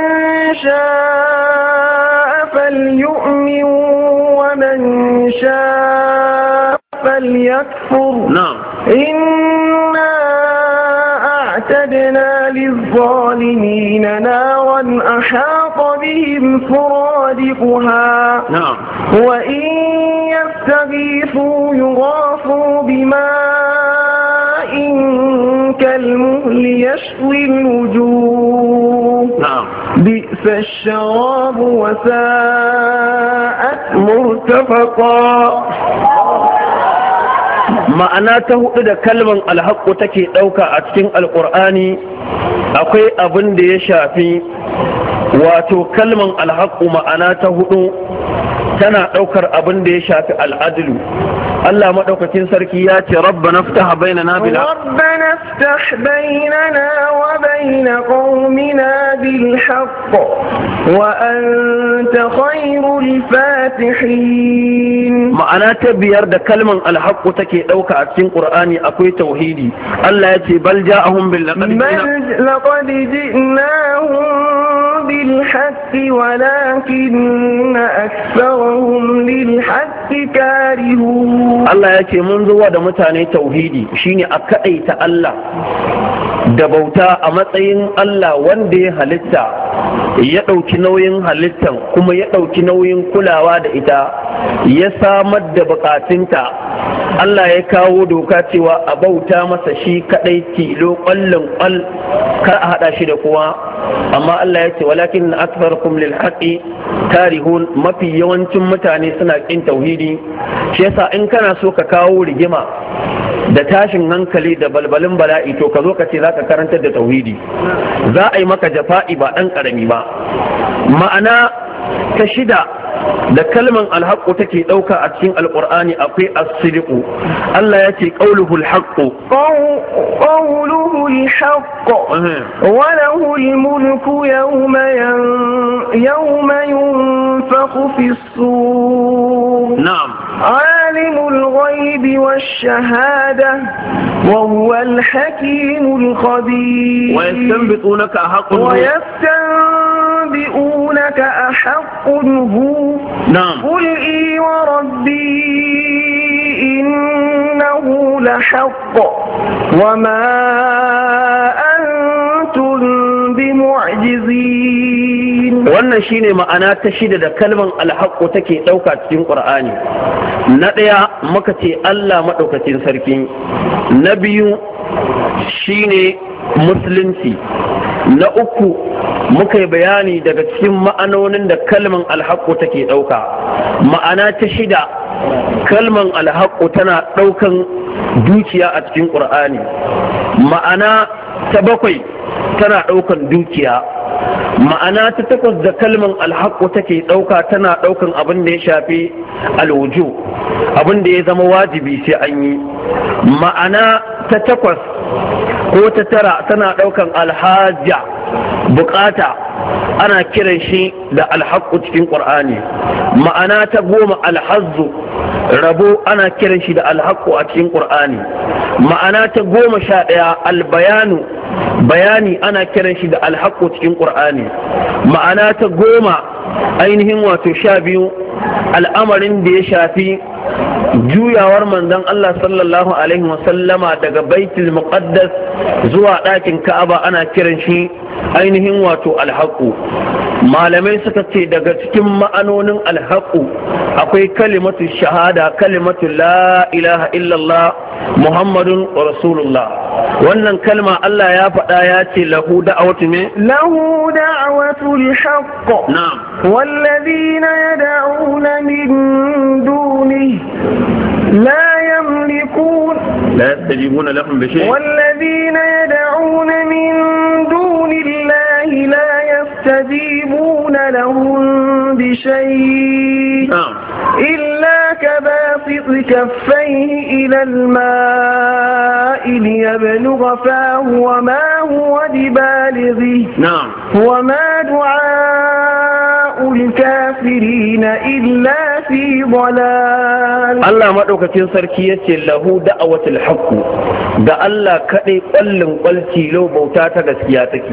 sha'a falyu'min wa man sha'a فليكفر نعم إنا أعتدنا للظالمين نارا أحاط بهم سرادقها نعم وإن يستغيثوا يغاثوا بماء كالمهل يشوي الوجوه نعم بئس الشراب وساءت مرتفقا. ma'ana ta hudu da kalman alhaqqu take dauka a cikin alqur'ani akwai abin da ya shafi wato kalman alhaqqu ma'ana ta hudu tana daukar abin da ya shafi al'adlu. Allah madaukakin sarki ya ce rabbana iftah bainana bil rabbana iftah bainana wa bain qaumina bil haqq wa anta khairul fatihin. ma'ana ta biyar da kalman alhaqqu take dauka a cikin qur'ani akwai tauhidi. Allah ya ce bal ja'ahum bil laqad ji'nahum bil haqqi walakinna aktharahum lil haqqi karihun. Allah ya ce mun zuwa da mutane tauhidi shine a kaɗaita Allah da bauta a matsayin Allah wanda ya halitta ya ɗauki nauyin halittan kuma ya ɗauki nauyin kulawa da ita ya samar da bukatunta. Allah ya kawo doka cewa a bauta masa shi kaɗai tilo ƙwallon ƙwal kar a haɗa shi da kowa, amma Allah ya ce walakin na aktharakum lil haqqi karihun, mafi yawancin mutane suna ƙin tauhidi. Shi yasa in kana so ka kawo rigima da tashin hankali da balbalin bala'i to ka zo ka ce za ka karantar da tauhidi, za a yi maka jafa'i ba ɗan ƙarami ba. Ma'ana ta shida da kalman alhaqqu take ɗauka a cikin alƙur'ani akwai as-sidqu. Allah ya ce qawluhu al-haqqu qawluhu al-haqqu wa lahu al-mulku yawma yawma yunfakhu fi as-sur. na'am عالم الغيب والشهادة وهو الحكيم الخبير. ويستنبطونك أحق ويستنبئونك أحق هو نعم قل إي وربي إنه لحق وما أنتم بمعجزين. wannan shine ma'ana ta shida da kalman alhaqqu take dauka cikin Qur'ani. Na daya muka ce Allah madaukakin sarki, na biyu shine musulunci, na uku muka yi bayani daga cikin ma'anonin da kalman alhaqqu take dauka. Ma'ana ta shida kalman alhaqqu tana daukan dukiya a cikin Qur'ani. Ma'ana ta bakwai tana daukan dukiya. Ma'ana ta takwas da kalman alhaqqu take dauka tana daukan abin da ya shafi alwuju, abin da ya zama wajibi sai an yi. Ma'ana ta takwas ko ta tara tana daukan alhaja, bukata, ana kiran shi da alhaqqu cikin Qur'ani. Ma'ana ta goma alhazzu, rabo, ana kiran shi da alhaqqu a cikin Qur'ani. Ma'ana ta goma sha ɗaya albayanu, bayani, ana kiran shi da alhaqqu cikin Qur'ani. Ma'ana ta goma ainihin wato sha biyu al'amarin da ya shafi juyawar manzon Allah sallallahu alaihi wasallama daga baitul muqaddas zuwa ɗakin Ka'aba, ana kiran shi ainihin wato alhaqu malamai suka ce daga cikin ma'anonin alhaqu akwai kalimatu shahada kalimatu la ilaha illallah muhammadun rasulullah wannan kalma Allah ya faɗa ya ce lahu da'awatu me lahu da'watul haqq na'am walladhina yad'una min dunihi la yamlikun la yastajibuna lahum bi shay والذين يدعون من دون الله لا يستجيبون لهم بشيء إلا كباسط كفيه إلى الماء ليبلغ فاه وما هو ببالغه نعم وما دعاء الكافرين إلا في ضلال. الله ما دوكتين سركية له دعوة الحق da Allah kaɗai ƙwallon ƙwalci lau bauta ta gaskiya take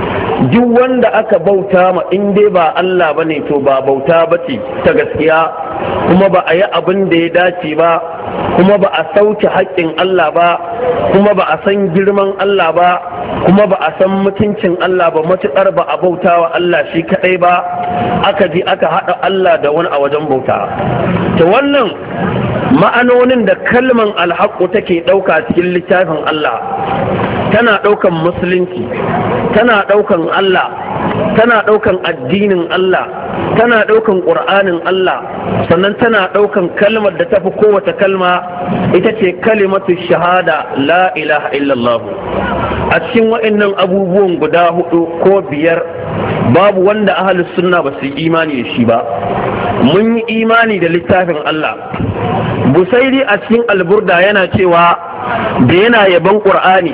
duk wanda aka bauta ma in dai ba Allah ba ne to ba bauta ba ce ta gaskiya kuma ba a yi abin da ya dace ba kuma ba a sauke haƙƙin Allah ba kuma ba a san girman Allah ba kuma ba a san mutuncin Allah ba matuƙar ba a bauta wa Allah shi kaɗai ba aka ji aka haɗa Allah da wani a wajen bauta to wannan ma'anonin da kalman alhaƙu take ɗauka cikin littafin Allah tana ɗaukan musulunci tana ɗaukan Allah tana ɗaukan addinin Allah tana ɗaukan ƙur'anin Allah sannan tana ɗaukan kalmar da tafi kowace kalma ita ce kalimatu shahada la ilaha illallah a cikin waɗannan abubuwan guda hudu ko biyar babu wanda ahlus sunna ba su yi imani da shi ba mun yi imani da littafin Allah busairi a cikin alburda yana cewa da yana yaban qur'ani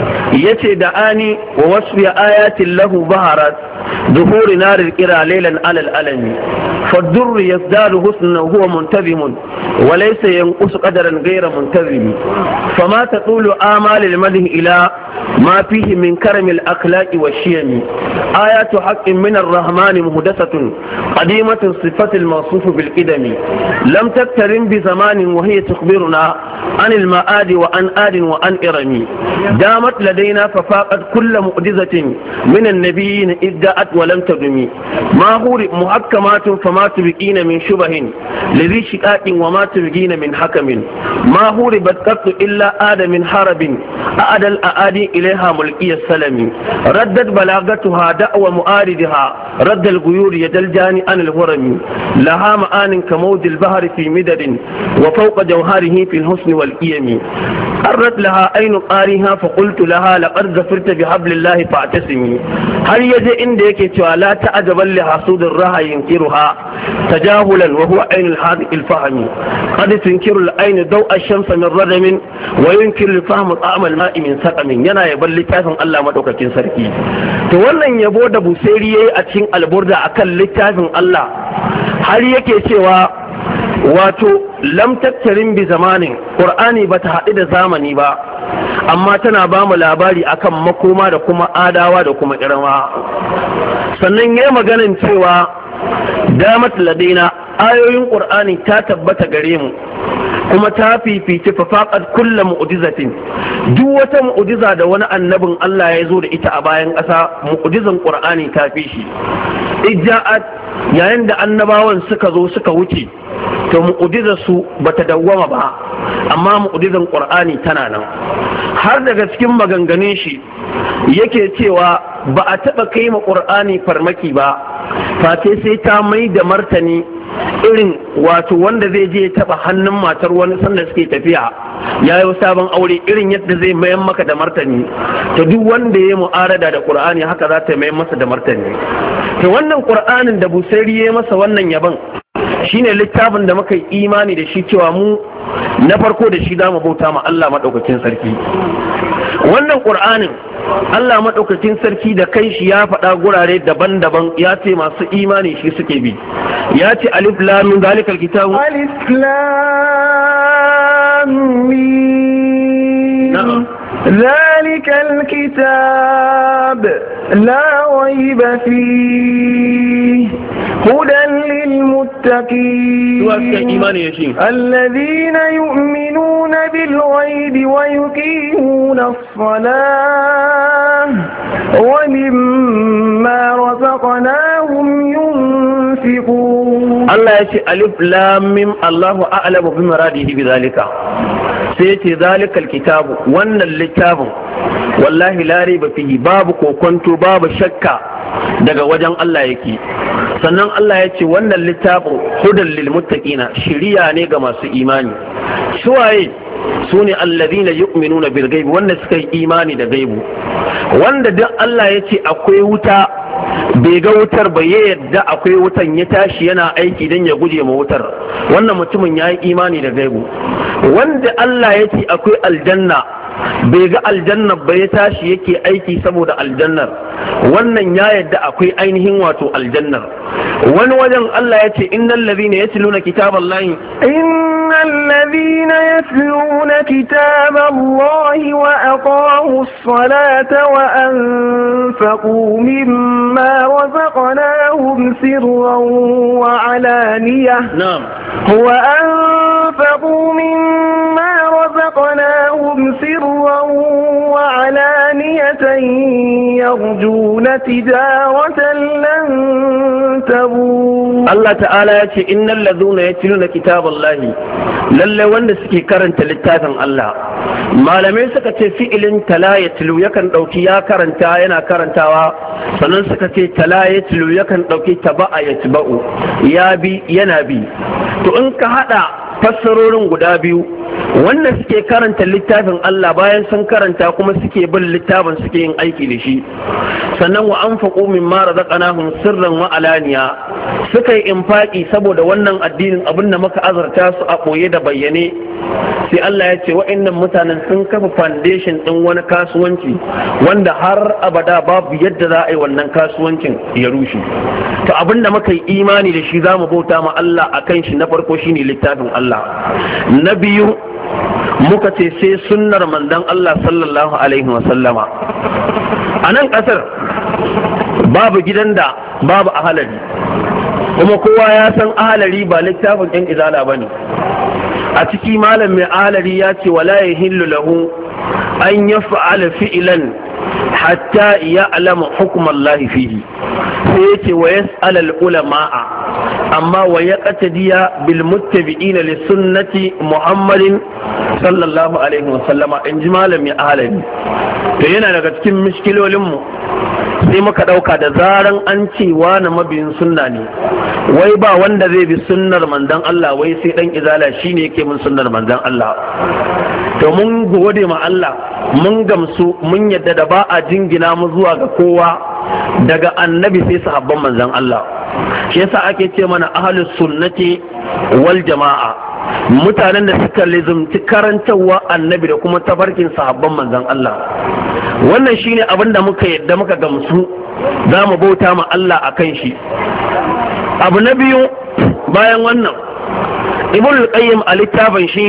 yace da ani wa wasfi ayatin lahu baharat ظهور نار القرى ليلا على الألم فالدر يزداد حسنا وهو منتظم وليس ينقص قدرا غير منتظم فما تطول آمال المده إلى ما فيه من كرم الأخلاق والشيم آيات حق من الرحمن مهدسة قديمة صفة الموصوف بالقدم لم تقترن بزمان وهي تخبرنا عن المآد وعن آد وعن إرم دامت لدينا ففاقت كل مؤجزة من النبيين إذ جاءت ولم تدم ما هو محكمات فما تبقين من شبه لذي شقاق وما تبقين من حكم ما هو ربت قط إلا آد من حرب أعد الأعادي إليها ملقي السلم ردت بلاغتها دعوى مؤاردها رد الغيور يد الجاني عن الهرم لها معان كموج البحر في مدد وفوق جوهره في الحسن والقيم قرت لها أين قارها فقلت لها لقد ظفرت بحبل الله فاعتصمي هل يجي عندك لا تعجبا لحسود الرها ينكرها تجاهلا وهو عين الحاذق الفهم قد تنكر العين ضوء الشمس من ردم وينكر الفهم طعم الماء من سقم yana yaban littafin Allah madaukakin sarki to wannan yabo da busairi yayi a cikin alburda akan littafin Allah har yake cewa wato lam tattarin bi zamanin qur'ani bata haɗu da zamani ba amma tana ba mu labari akan makoma da kuma adawa da kuma irama sannan yayi maganin cewa damat ladaina ayoyin qur'ani ta tabbata gare mu kuma ta fifice fafaqat kullu mu'jizatin duk wata mu'jiza da wani annabin Allah ya zo da ita a bayan ƙasa mu'jizan qur'ani ta fi shi ijja'at yayin da annabawan suka zo suka wuce to mu'jizar su bata dawwama ba amma mu'jizan qur'ani tana nan har daga cikin maganganun shi yake cewa ba a taba kai ma qur'ani farmaki ba face sai ta mai da martani irin wato wanda zai je taba hannun matar wani sanda suke tafiya yayi sabon aure irin yadda zai mayan maka da martani to duk wanda ya mu'arada da qur'ani haka za ta mayan masa da martani to wannan qur'anin da busairi ya masa wannan yaban shine littafin da muka yi imani da shi cewa mu na farko da shi za mu bauta ma Allah madaukakin sarki wannan qur'anin Allah madaukakin sarki da kai shi ya faɗa gurare daban-daban ya ce masu imani shi suke bi ya ce alif lam min zalikal kitab alif lam mim zalikal kitab la rayba fihi hudan للمتقين الذين يؤمنون بالغيب الغيب ويقيمون الصلاة ومما رزقناهم ينفقون. الله يشي ألف لام ميم الله أعلم بمراده بذلك. سيتي ذلك الكتاب وأن الكتاب والله لا ريب فيه باب كنت باب شك daga wajen Allah yake. Sannan Allah ya ce wannan littafin hudan lil muttaqina, shiriya ne ga masu imani. Suwaye sune alladhina yu'minuna bil ghaib, wanda suka yi imani da gaibu. Wanda duk Allah ya ce akwai wuta bai ga wutar ba, ya yadda akwai wutan ya tashi yana aiki don ya guje ma wutar, wannan mutumin ya yi imani da gaibu. Wanda Allah ya ce akwai aljanna bai ga aljannar ba, ya tashi yake aiki saboda aljannar, wannan ya yadda akwai ainihin wato aljannar. Wani wajen Allah ya ce innal ladhina yatluna kitaballahi innal ladhina yatluna kitaballahi wa aqamus salata wa anfaqu mimma razaqnahum sirran wa alaniyah na'am wa anfaqu mimma razaqnahum sirran wa alaniyatan yarjuna tijaratan lan tabur. Allah ta'ala ya ce innal ladhuna yatluna kitaballahi, lalle wanda suke karanta littafin Allah. Malamai suka ce fi'ilin tala yatlu yakan dauki ya karanta yana karantawa, sannan suka ce tala yatlu yakan dauki taba'a yatba'u, ya bi yana bi. To in ka hada fassarorin guda biyu, wanda suke karanta littafin Allah bayan sun karanta kuma suke bin littafin suke yin aiki da shi, sannan wa anfaqu mimma razaqnahum sirran wa alaniya, suka yi infaki saboda wannan addinin, abin da muka azarta su a boye da bayyane. Sai Allah ya ce wa'annan mutanen sun kafa foundation din wani kasuwanci wanda har abada babu yadda za a yi wannan kasuwancin ya rushe. To abin da muka yi imani da shi zamu bauta ma Allah akan shi, na farko shine littafin Allah. Na biyu muka ce sai sunnar manzon Allah sallallahu alaihi wa sallama. A nan kasar babu gidan da babu ahalari, kuma kowa ya san ahalari ba littafin ɗan izala bane. A ciki malam mai ahalari ya ce wala yahillu lahu an yaf'ala fi'lan hatta ya'lama hukm Allah fihi, sai yace wa yas'al al ulama'a amma wa yaqtadiya bil muttabi'ina li sunnati Muhammadin sallallahu alaihi wa sallama. In ji malam mai ahalari. To yana daga cikin miskilolin mu, sai muka dauka da zaran an ce wani mabiyin sunna ne, wai ba wanda zai bi sunnar manzon Allah, wai sai dan izala shine yake bin sunnar manzon Allah. To mun gode ma Allah, mun gamsu, mun yadda da ba a jingina mu zuwa ga kowa daga annabi sai sahabban manzon Allah. Shi yasa ake ce mana ahlus sunnati wal jama'a, mutanen da suka lizumci karantarwa annabi da kuma tabarkin sahabban manzon Allah. Wannan shine abin da muka yadda muka gamsu za mu bauta ma Allah akan shi. Abu na biyu bayan wannan, Ibnul Qayyim a littafin shi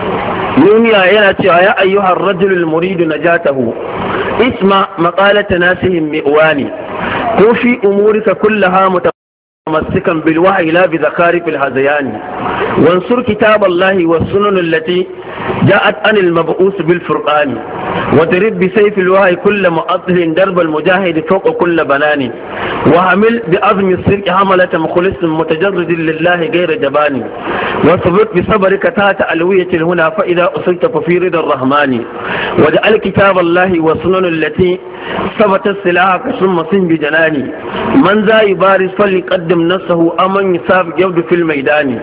duniya yana cewa ya ayyuhar rajulul muridu najatahu isma maqalata nasihim mi'wani ko fi umurika kullaha متمسكا بالوحي لا بذخارف الهذيان وانصر كتاب الله والسنن التي جاءت عن المبعوث بالفرقان وضرب بسيف الوحي كل مؤطل درب المجاهد فوق كل بنان وحمل بعظم السرق حملة مخلص متجرد لله غير جبان وثبت بصبرك تحت ألوية الهنا فإذا أصلت ففي رضا الرحمن وجعل كتاب الله والسنن التي ثبت سلاحك ثم صن بجناني من ذا يبارز فليقدم نفسه أمن يساب جود في الميدان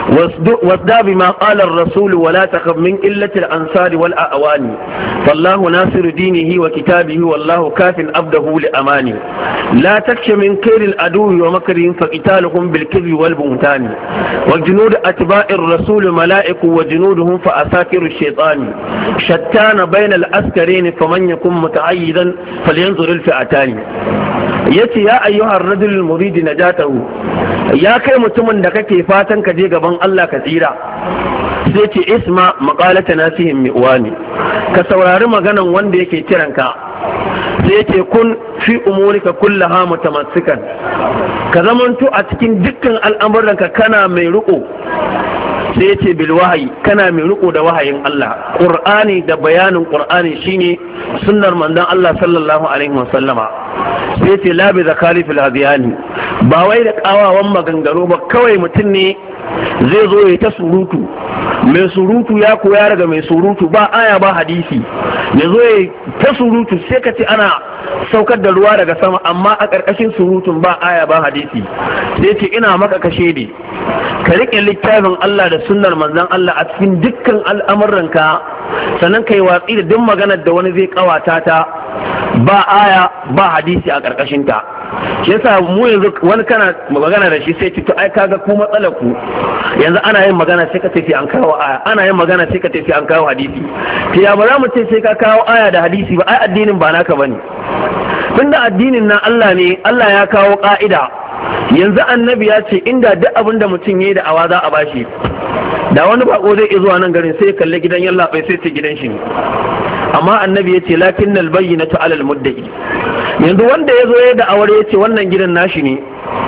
وازدى بما قال الرسول ولا تخف من قلة الأنصار والأعوان فالله ناصر دينه وكتابه والله كاف عبده لأمانه لا تخش من كير العدو ومكرهم فقتالهم بالكذب والبهتان وجنود أتباع الرسول ملائك وجنودهم فأساكر الشيطان شتان بين العسكرين فمن يكن متعيدا فلينظر الفئتان yace ya ayyuhar rajulul murid najatahu, ya kai mutumin da kake fatan ka je gaban Allah ka tsira, sai ce isma maqalata nasihim mi'wani, ka saurari maganan wanda yake kiranka, sai yace kun fi umurika kullaha mutamassikan, ka zamanto a cikin dukkan al'amuranka kana mai riko sai yace bil wahyi kana mai riko da wahayin Allah Qur'ani da bayanin Qur'ani shine sunnar manzon Allah sallallahu alaihi wasallama sai yace la bi zakali fil hadiyani ba wai da kawawan maganganu ba kawai mutum ne zai zo ya ta surutu mai surutu ya koya daga mai surutu ba aya ba hadisi ya zo ya ta surutu sai ka ce ana saukar da ruwa daga sama amma a ƙarƙashin surutun ba aya ba hadisi sai ce ina maka kashe ne ka riƙe littafin Allah da sunnar manzon Allah a cikin dukkan al'amuranka sannan kai watsi da duk maganar da wani zai kawata ta ba aya ba hadisi a ƙarƙashin ta shi yasa mu yanzu wani kana magana da shi sai ce to ai kaga ku matsalar ku yanzu ana yin magana sai ka tafi an kawo aya ana yin magana sai ka tafi an kawo hadisi to ya ba za mu ce sai ka kawo aya da hadisi ba ai addinin ba naka bane tunda addinin na Allah ne Allah ya kawo ka'ida yanzu annabi ya ce inda duk abin da mutum yayi da awa za a bashi da wani bako zai iya zuwa nan garin sai ya kalle gidan yalla bai sai ce gidan shi ne amma annabi ya ce lakinnal bayyinatu alal muddai yanzu wanda ya zo ya da aure ya ce wannan gidan nashi ne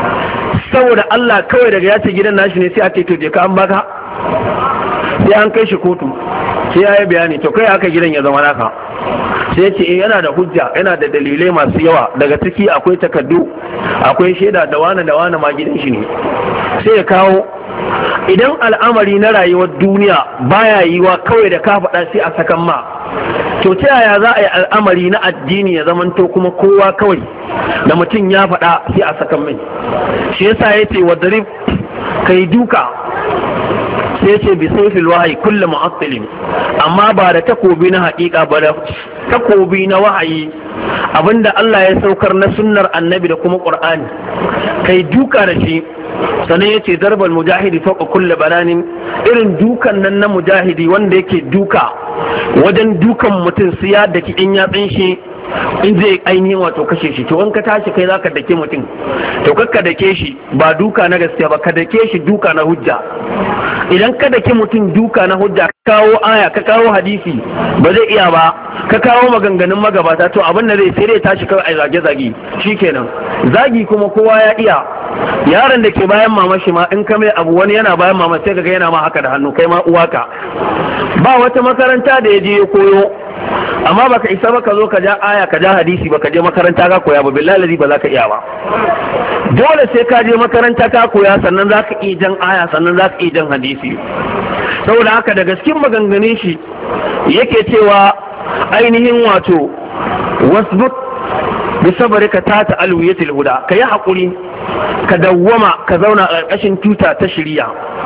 saboda Allah kawai daga ya ce gidan nashi ne sai a ce to je ka an baka sai an kai shi kotu sai ya yi bayani to kai aka gidan ya zama naka sai ya ce eh yana da hujja yana da dalilai masu yawa daga ciki akwai takardu akwai shaida da wani da wani ma gidan shi ne sai ya kawo idan al'amari na rayuwar duniya baya yiwa kawai da ka faɗa sai a sakan ma to ta yaya za a yi al'amari na addini ya zamanto kuma kowa kawai da mutum ya faɗa sai a sakan mai shi yasa ya ce wa darib kai duka sai ce bi sayfil wahayi kullu mu'attilin amma ba da takobi na haƙiƙa ba da takobi na wahayi abinda Allah ya saukar na sunnar annabi da kuma qur'ani kai duka da shi sannan ya ce darbal mujahidi fauka kulle bananin irin dukan nan na mujahidi wanda yake duka wajen dukan mutum siya da kiɗin yatsin shi in zai ainihin wato kashe shi to in ka tashi kai zaka dake mutum to kakka dake shi ba duka na gaskiya ba ka dake shi duka na hujja idan ka dake mutum duka na hujja ka kawo aya ka kawo hadisi ba zai iya ba ka kawo maganganun magabata to abin da zai sai dai tashi kawai a zage zage shikenan zagi kuma kowa ya iya yaron da ke bayan mama shi ma in ka mai abu wani yana bayan mama sai kaga yana ma haka da hannu kai ma uwaka ba wata makaranta da ya je ya koyo amma baka isa ba ka zo ka ja aya ka ja hadisi baka je makaranta ka koya ba billahi ba za ka iya ba dole sai ka je makaranta ka koya sannan za ka iya jan aya sannan za ka iya jan hadisi saboda haka daga cikin maganganun shi yake cewa ainihin wato wasbut bi sabrika ta ta alwiyatil huda kai hakuri ka dawwama ka zauna a ƙarƙashin tuta ta shiriya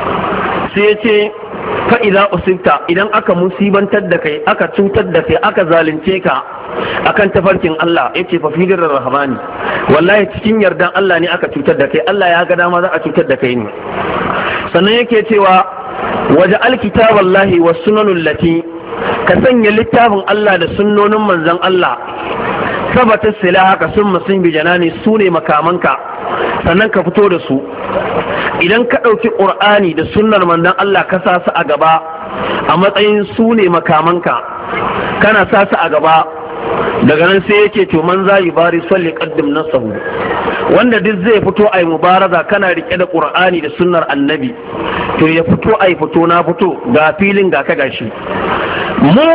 sai ya ce fa'iza usibta idan aka musibantar da kai aka cutar da kai aka zalunce ka akan tafarkin Allah ya ce fafidir rahmani wallahi cikin yardan Allah ne aka cutar da kai Allah ya ga dama za a cutar da kai ne sannan yake cewa waje alkitaballahi was sunanul lati ka sanya littafin Allah da sunnonin manzon Allah sabata silaha ka sun musun bi janani su ne makamanka sannan ka fito da su idan ka ɗauki ƙur'ani da sunnar manzon Allah ka sa su a gaba a matsayin su ne makamanka kana sa su a gaba daga nan sai yake to man za yi bari salli qaddim nasahu wanda duk zai fito ai mubaraza kana rike da ƙur'ani da sunnar annabi to ya fito ai fito na fito ga filin ga ka gashi mu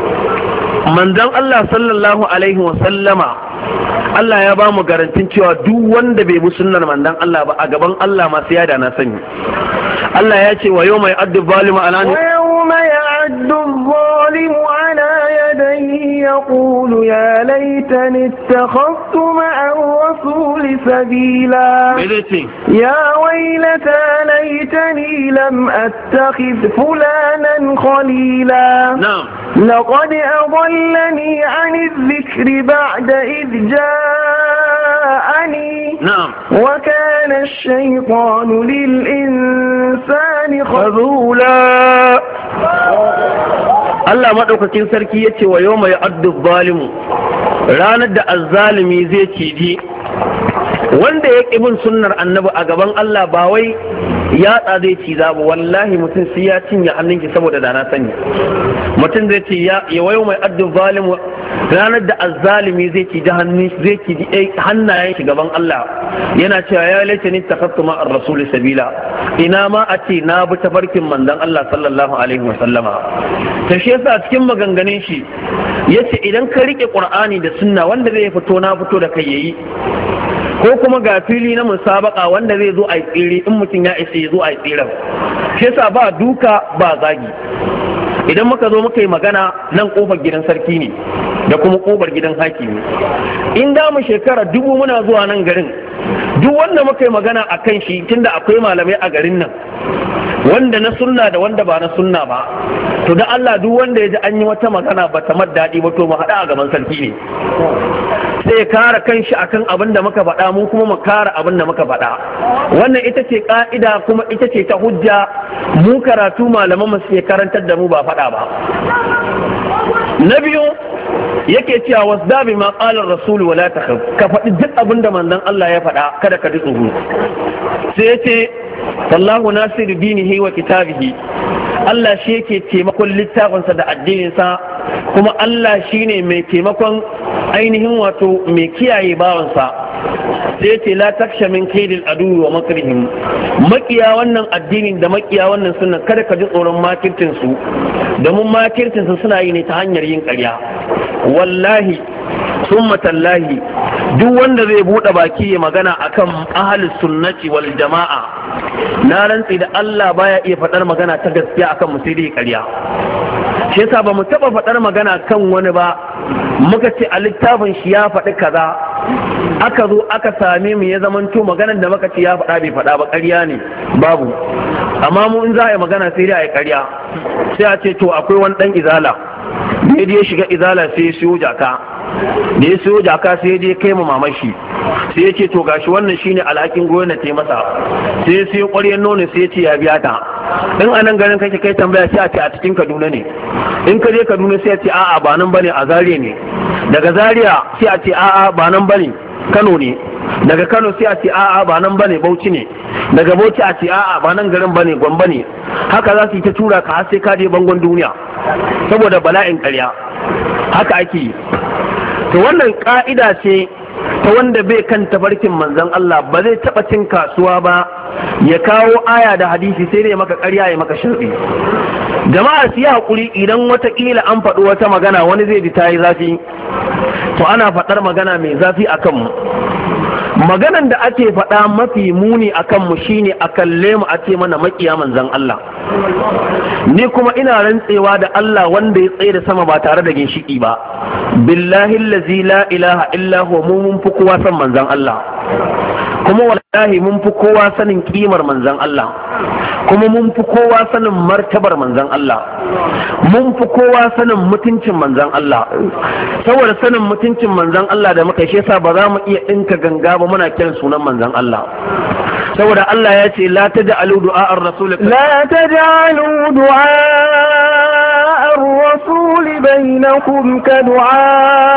manzon Allah sallallahu alaihi wa sallama Allah ya ba mu garantin cewa duk wanda bai bi sunnar manzon Allah ba a gaban Allah masu yada na sani Allah ya ce wa yawma ya'addu zalimu ala wa yawma ya'addu zalimu ala yadayhi yaqulu ya laitani ittakhadtu ma'a ar-rasul sabila ya waylata laitani lam attakhidh fulanan khalila na'am لقد أضلني عن الذكر بعد إذ جاءني نعم وكان الشيطان للإنسان خذولا Allah maɗaukakin sarki ya ce wa yau mai addu zalimu ranar da azzalimi zai ciji wanda ya ƙi bin sunnar annabi a gaban Allah ba wai yatsa zai ciza ba wallahi mutum sai ya cinye hannunki saboda da na sani mutum zai ce ya wayo mai addu zalimu ranar da azzalimi zai ci hannun zai ci hannayen shi gaban Allah yana cewa ya laita ni tafattu ma ar-rasul sabila ina ma a ce na bi tafarkin manzon Allah sallallahu alaihi wa sallama ta shi yasa cikin maganganun shi yace idan ka rike Qur'ani da sunna wanda zai fito na fito da kai yayi ko kuma ga fili na musabaka wanda zai zo a yi tsere in mutum ya isa ya zo a yi tseren shi yasa ba duka ba zagi idan muka zo muka yi magana nan kofar gidan sarki ne da kuma kofar gidan hakimi in da mu shekara dubu muna zuwa nan garin duk wanda muka yi magana a kan shi tunda akwai malamai a garin nan wanda na sunna da wanda ba na sunna ba to da Allah duk wanda ya ji an yi wata magana ba ta daɗi ba to mu haɗa a gaban sarki ne sai ya kare kanshi akan abin da muka faɗa mu kuma mu kare abin da muka faɗa wannan ita ce ka'ida kuma ita ce ta hujja mu karatu malaman mu suke karantar da mu ba faɗa ba. Na biyu yake cewa wasda bi ma qala ar-rasul wala takhaf ka faɗi duk abin da manzon Allah ya faɗa kada ka ji tsoro sai yace wallahu nasiru dinihi wa kitabihi Allah shi yake taimakon littafinsa da addininsa kuma Allah shine mai taimakon ainihin wato mai kiyaye bawansa sai ce la taksha min kaidil adu wa makrihim makiya wannan addinin da makiya wannan sunna kada ka ji tsoron makircin su domin makircin su suna yi ne ta hanyar yin ƙarya wallahi summa tallahi duk wanda zai bude baki ya magana akan ahlus sunnati wal jama'a na rantsi da Allah baya iya faɗar magana ta gaskiya akan musiri ƙarya shi yasa ba mu taɓa faɗar magana kan wani ba muka ce a littafin shi ya faɗi kaza aka zo aka same mu ya zamanto maganar da muka ce ya faɗa bai faɗa ba ƙarya ne babu amma mu in za a yi magana sai dai a yi ƙarya sai a ce to akwai wani ɗan izala da ya shiga izala sai ya siyo jaka da ya siyo jaka sai ya je kai mu mamashi sai ya ce to gashi wannan shine alhakin goyon ta masa sai ya siyo ƙwaryar nono sai ya ce ya biya ta in anan garin kake kai tambaya sai a ce a cikin Kaduna ne in ka je Kaduna sai a ce a'a ba nan bane a Zaria ne daga Zaria sai a ce a'a ba nan bane Kano ne daga Kano sai a ce a'a ba nan bane Bauchi ne daga Bauchi a ce a'a ba nan garin bane Gombe ne haka za su yi ta tura ka har sai ka je bangon duniya saboda bala'in ƙarya haka ake yi to wannan ka'ida ce ta wanda bai kan tafarkin manzon Allah ba zai taɓa cin kasuwa ba ya kawo aya da hadisi sai dai maka ƙarya ya maka sharri jama'a su yi haƙuri idan watakila an faɗi wata magana wani zai ji ta yi zafi to ana faɗar magana mai zafi a kanmu maganan da ake faɗa mafi muni a kanmu shine a kalle mu a ce mana maƙiya manzon Allah ni kuma ina rantsewa da Allah wanda ya tsaye da sama ba tare da ginshiki ba billahi allazi la ilaha illa huwa mu mun fi kowa san manzon Allah kuma wallahi mun fi kowa sanin kimar manzon Allah kuma mun fi kowa sanin martabar manzon Allah mun fi kowa sanin mutuncin manzon Allah saboda sanin mutuncin manzon Allah da muka shi yasa ba za mu iya dinka ganga ba muna kiran sunan manzon Allah saboda Allah ya ce la taj'alu du'a ar-rasul la taj'alu du'a ar-rasul bainakum ka du'a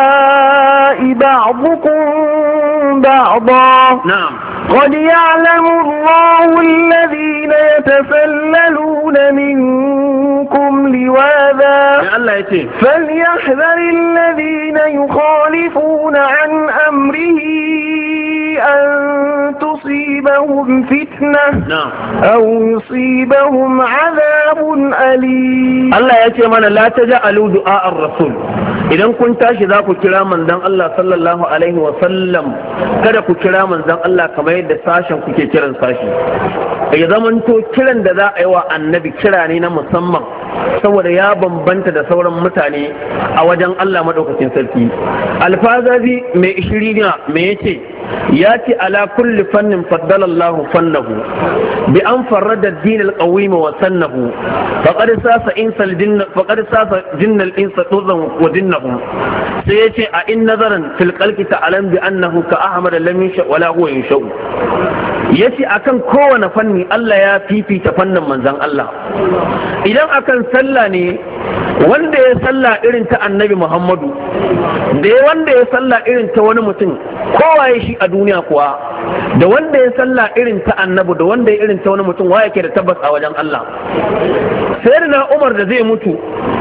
ba'dukum ba'da na'am قد يعلم الله الذين يتسللون منكم لواذا فليحذر الذين يخالفون عن أمره أن تصيبهم فتنة أو يصيبهم عذاب أليم الله يتمنى لا تجعلوا دعاء الرسول idan kun tashi za ku kira manzon Allah sallallahu alaihi wa sallam kada ku kira manzon Allah kamar yadda sashen kuke kiran sashi ya zamanto kiran da za a yi wa annabi kira ne na musamman saboda ya bambanta da sauran mutane a wajen Allah madaukakin sarki alfazazi mai ishirina me yace ya ce ala kulli fannin faddala Allah fannahu bi an farrada ad-din al-qawim wa sannahu faqad sasa insal jinn faqad sasa jinnal insa tuzan wa dinnahu sai yace a in nazaran fil qalbi ta'lam bi annahu ka ahmad lam yasha wala huwa yasha yace akan kowane fanni Allah ya fifita fannin manzon Allah idan akan sallah ne wanda ya sallah irin ta annabi Muhammadu da wanda ya sallah irin ta wani mutum kowa ya shi a duniya kuwa da wanda ya sallah irin ta annabi da wanda ya irin ta wani mutum wa yake da tabbas a wajen Allah sayyidina Umar da zai mutu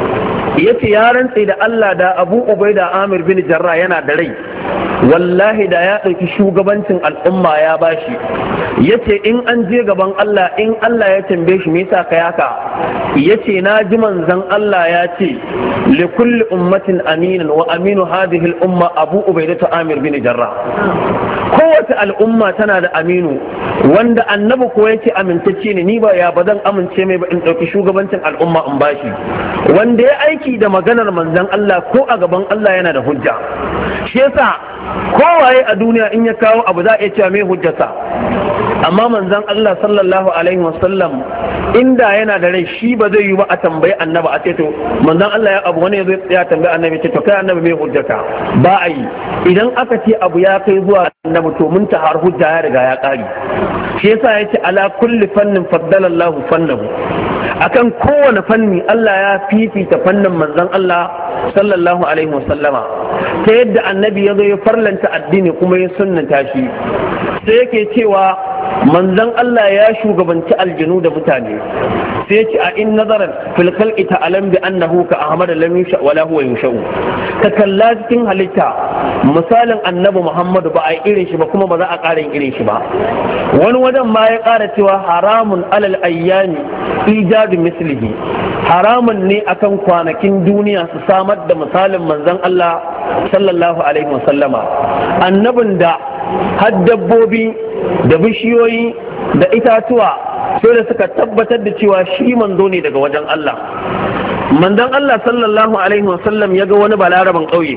yace ya rantse da Allah da Abu Ubaida Amir bin Jarrah yana da rai wallahi da ya ɗauki shugabancin al'umma ya bashi. Yace in an je gaban Allah in Allah ya tambaye shi me yasa kai haka yace na ji manzon Allah ya ce li kulli ummatin aminan wa aminu hadhihi al-umma Abu Ubaida Amir bin Jarrah. Kowace al'umma tana da aminu wanda annabi ko yake amintacce ne ni ba ya ba zan amince mai ba in ɗauki shugabancin al'umma in bashi. Wanda ya aiki da maganar manzon Allah ko a gaban Allah yana da hujja. Shi yasa kowaye a duniya in ya kawo abu za a iya cewa mai hujjata, amma manzon Allah sallallahu alaihi wasallam inda yana da rai shi ba zai yi ba a tambayi annabi a ce to manzon Allah ya abu wani ya zo ya tambayi annabi ce to kai annabi mai hujjata ba a yi. Idan aka ce abu ya kai zuwa annabi to mun ta har hujja ya riga ya kare. Shi yasa yace ala kulli fannin faddala Allah fannahu, akan kowane fanni Allah ya fifita fannin manzon Allah sallallahu alaihi wasallama ta yadda annabi ya zo ya farlanta addini kuma ya sunnanta shi. Sai yake cewa manzon Allah ya shugabanci aljinu da mutane, sai ya ce a in nazaran fil khalqi ta'lam bi annahu ka ahmad lam yusha wala huwa yushau. Ka kalla cikin halitta misalin annabi Muhammadu ba a irin shi ba kuma ba za a ƙara irin shi ba. Wani wajen ma ya ƙara cewa haramun alal ayyami ijadu mislihi, haramun ne akan kwanakin duniya su samar da misalin manzon Allah sallallahu alaihi wasallama, annabin da har dabbobi da bishiyoyi da itatuwa sai da suka tabbatar da cewa shi manzo ne daga wajen Allah. Manzon Allah sallallahu alaihi wasallam ya ga wani balaraban ƙauye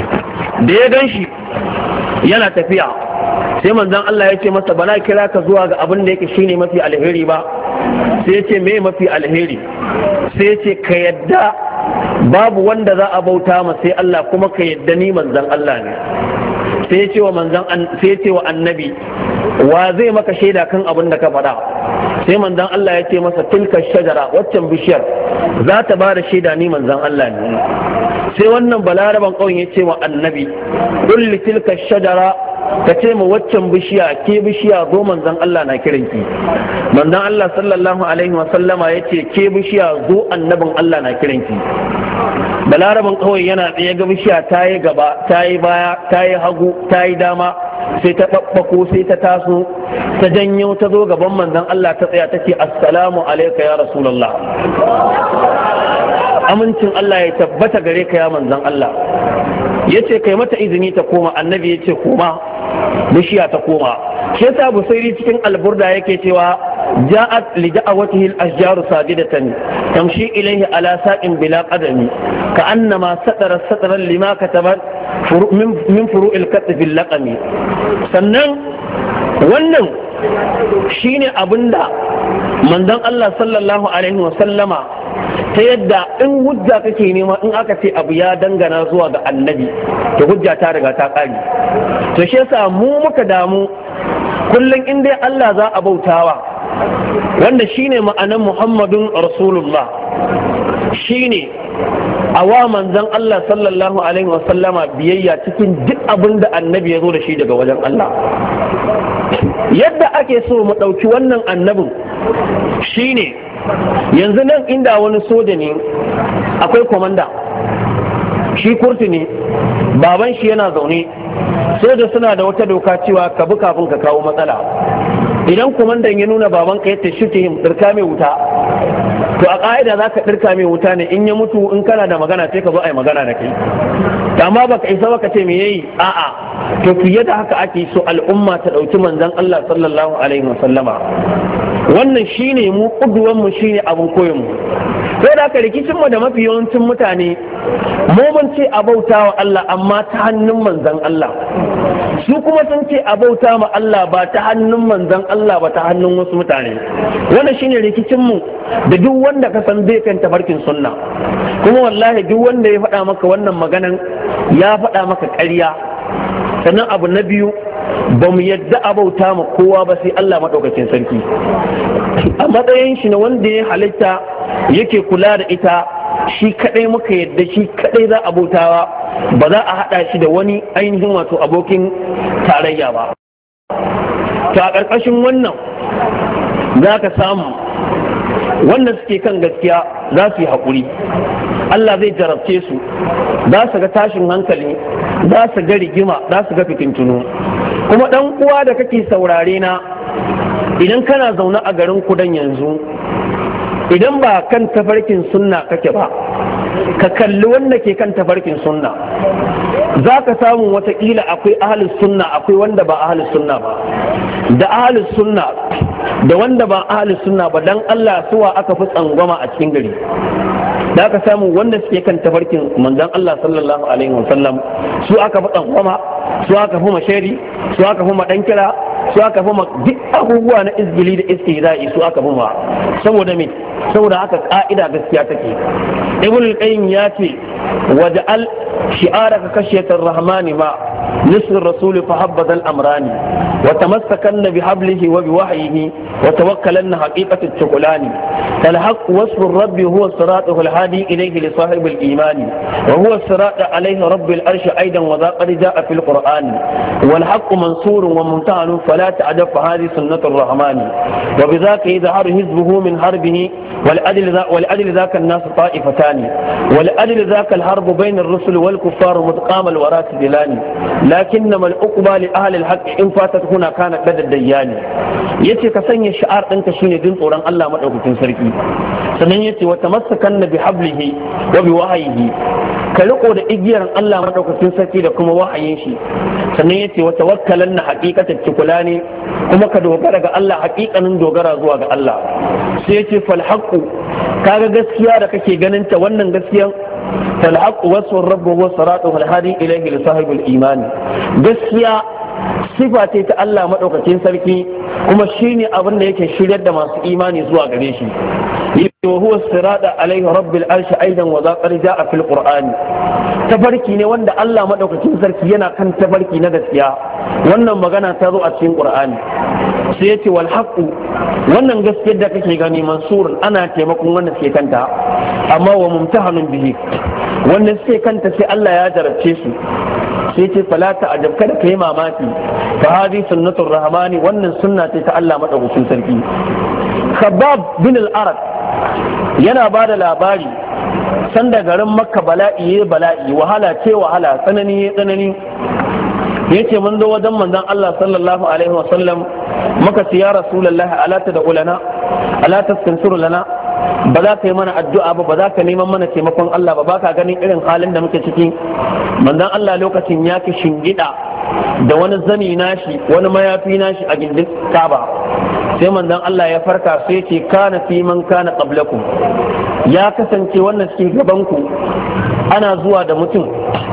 da ya gan shi yana tafiya, sai manzon Allah ya ce masa bana kira ka zuwa ga abin da yake shine mafi alheri ba. Sai ya ce me mafi alheri? Sai ya ce ka yadda babu wanda za a bauta ma sai Allah kuma ka yadda ni manzon Allah ne. Sai ya ce wa manzon sai ya ce wa annabi wa zai maka shaida kan abin da ka faɗa? Sai manzon Allah ya ce masa tilka shajara, waccan bishiyar za ta ba da shaida ni manzon Allah ne. Sai wannan balaraban ƙauyen ya ce wa annabi kulli tilka shajara, ka ce ma waccan bishiya ke bishiya zo manzon Allah na kiranki. Manzon Allah sallallahu alaihi wa sallama ya ce ke bishiya zo annabin Allah na kiranki. Balaraban ƙauyen yana tsaye ga bishiya ta yi gaba ta yi baya ta yi hagu ta yi dama, sai ta ɓaɓɓako sai ta taso ta janyo ta zo gaban manzon Allah ta tsaya ta ce assalamu alaika ya rasulullah, amincin Allah ya tabbata gare ka ya manzon Allah. Ya ce kai mata izini ta koma, annabi ya ce koma, bishiya ta koma. Shi yasa Busairi cikin alburda yake cewa ja'at li da'awatihi al-ashjaru sajidatan tamshi ilayhi ala saqin bila qadami ka annama satara satran lima katabat min furu'il katf bil laqami. Sannan wannan shine abinda manzon Allah sallallahu alaihi wa sallama ta yadda in hujja kake nema in aka ce abu ya dangana zuwa ga annabi to hujja ta riga ta kare. To shi yasa mu muka damu kullum in dai Allah za a bautawa, wanda shine ma'anan Muhammadun Rasulullah, shine awa manzon Allah sallallahu alaihi wa sallama biyayya cikin duk abin da annabi ya zo da shi daga wajen Allah. Yadda ake so mu ɗauki wannan annabin shine yanzu nan inda wani soja ne akwai komanda, shi kurti ne, baban shi yana zaune, soja suna da wata doka cewa ka bi kafin ka kawo matsala. Idan komandan ya nuna baban ka yadda shi him ɗirka mai wuta, to a ƙa'ida za ka ɗirka mai wuta ne, in ya mutu in kana da magana sai ka zo a yi magana da kai. Amma baka isa baka ce me yayi, a'a, to fiye da haka ake so al'umma ta ɗauki manzon Allah sallallahu alaihi wa sallama. Wannan shine mu kuduwan mu shine abin koyon mu. Sai da haka rikicin mu da mafi yawancin mutane mu mun ce a bauta wa Allah amma ta hannun manzon Allah, su kuma sun ce a bauta ma Allah ba ta hannun manzon Allah ba ta hannun wasu mutane. Wannan shine rikicin mu da duk wanda ka san zai kan tafarkin sunna. Kuma wallahi duk wanda ya faɗa maka wannan maganan ya faɗa maka ƙarya. Sannan abu na biyu, ba mu yadda abauta ma kowa ba sai Allah maɗaukacin sarki. A matsayin shi na wanda ya halitta yake kula da ita, shi kaɗai muka yadda shi kaɗai za a bautawa, ba za a haɗa shi da wani ainihin wato abokin tarayya ba. Ta ƙarƙashin wannan za ka samu wanda suke kan gaskiya za su yi haƙuri, Allah zai jarabce su, za su ga tashin hankali, za su ga rigima, za su ga fitintunu. Kuma ɗan uwa da kake saurare na, idan kana zaune a garin kudan yanzu, idan ba kan tafarkin sunna kake ba, ka kalli wanda ke kan tafarkin sunna, za ka samu watakila akwai ahalus sunna, akwai wanda ba ahalus sunna ba, da ahalus sunna da wanda ba ahalus sunna ba, dan Allah suwa aka fi tsangwama a cikin gari. Da aka samu wanda suke kan tafarkin manzon Allah sallallahu alaihi wasallam su aka fi tsangwama, su aka fi mashari, su aka fi madankira, su aka fi duk abubuwa na izgili da istihza'i su aka fi ma. Saboda me? Saboda haka ka'ida gaskiya take. Ibn al-Qayyim ya ce waj'al shi'araka kashiyatar rahmani ma nisr rasul fa habbada al-amrani wa tamassakanna bi hablihi wa bi wahyihi wa tawakkalanna haqiqat at-tuqlani fal haqq wasfu ar-rabb huwa siratuhu al-hadi ilayhi li sahib al-iman wa huwa sirat alayhi rabb al-arsh aidan wa qad jaa fi al-quran wal haqq mansur wa mumtahan fala ta'jab fa hadhihi sunnatu ar-rahman wa bidhaka yadhharu hizbuhu min harbihi والأدل ذا والأدل ذاك الناس طائفتان والأدل ذاك الحرب بين الرسل والكفار متقام الوراث دلاني لكنما العقبى لأهل الحق إن فاتت هنا كانت لدى الديان يتي كسني شعار أنت شيني دين قرآن الله مدعوكتين سركي سنن يتي وتمسكن بحبله وبوحيه كلقوا لإجيرا الله مدعوكتين سركي لكم وحيين شي سنن يتي وتوكلن حقيقة التكلاني كما كدوغرق الله حقيقة من دوغرق زواج الله سيتي فالحق kaga gaskiya da kake ganin ta wannan gaskiyan fal haqq wasu rabbu wa siratuhu al hadi ilayhi li sahibul iman gaskiya sifa ce ta Allah madaukakin sarki kuma shine abin da yake shiryar da masu imani zuwa gare shi wa huwa sirata alayhi rabbil arsh aidan wa zaqar jaa fil qur'an tafarki ne wanda Allah madaukakin sarki yana kan tafarki na gaskiya wannan magana ta zo a cikin qur'ani sai yace wal haqq wannan gaskiyar da kake gani mansurun ana taimakon wanda suke kanta amma wa mumtahanun bihi wanda suke kanta sai Allah ya jarabce su sai ce fala ta ajab kada kai mamaki fa hadi sunnatur rahmani wannan sunna ce ta Allah madaukakin sarki. Khabbab bin al-Arad yana ba da labari sanda garin Makka bala'i ya bala'i wahala ce wahala tsanani ya tsanani yace mun zo wajen manzon Allah sallallahu alaihi wa sallam muka ce ya rasulullahi ala tad'u lana ala tastansiru lana ba za ka yi mana addu'a ba ba za ka neman mana taimakon Allah ba ba ka ganin irin halin da muke ciki. Manzon Allah lokacin ya ki shingida da wani zani nashi wani mayafi nashi a gindin Kaaba sai manzon Allah ya farka sai ce kana fi man kana qablakum ya kasance wannan cikin gaban ku ana zuwa da mutum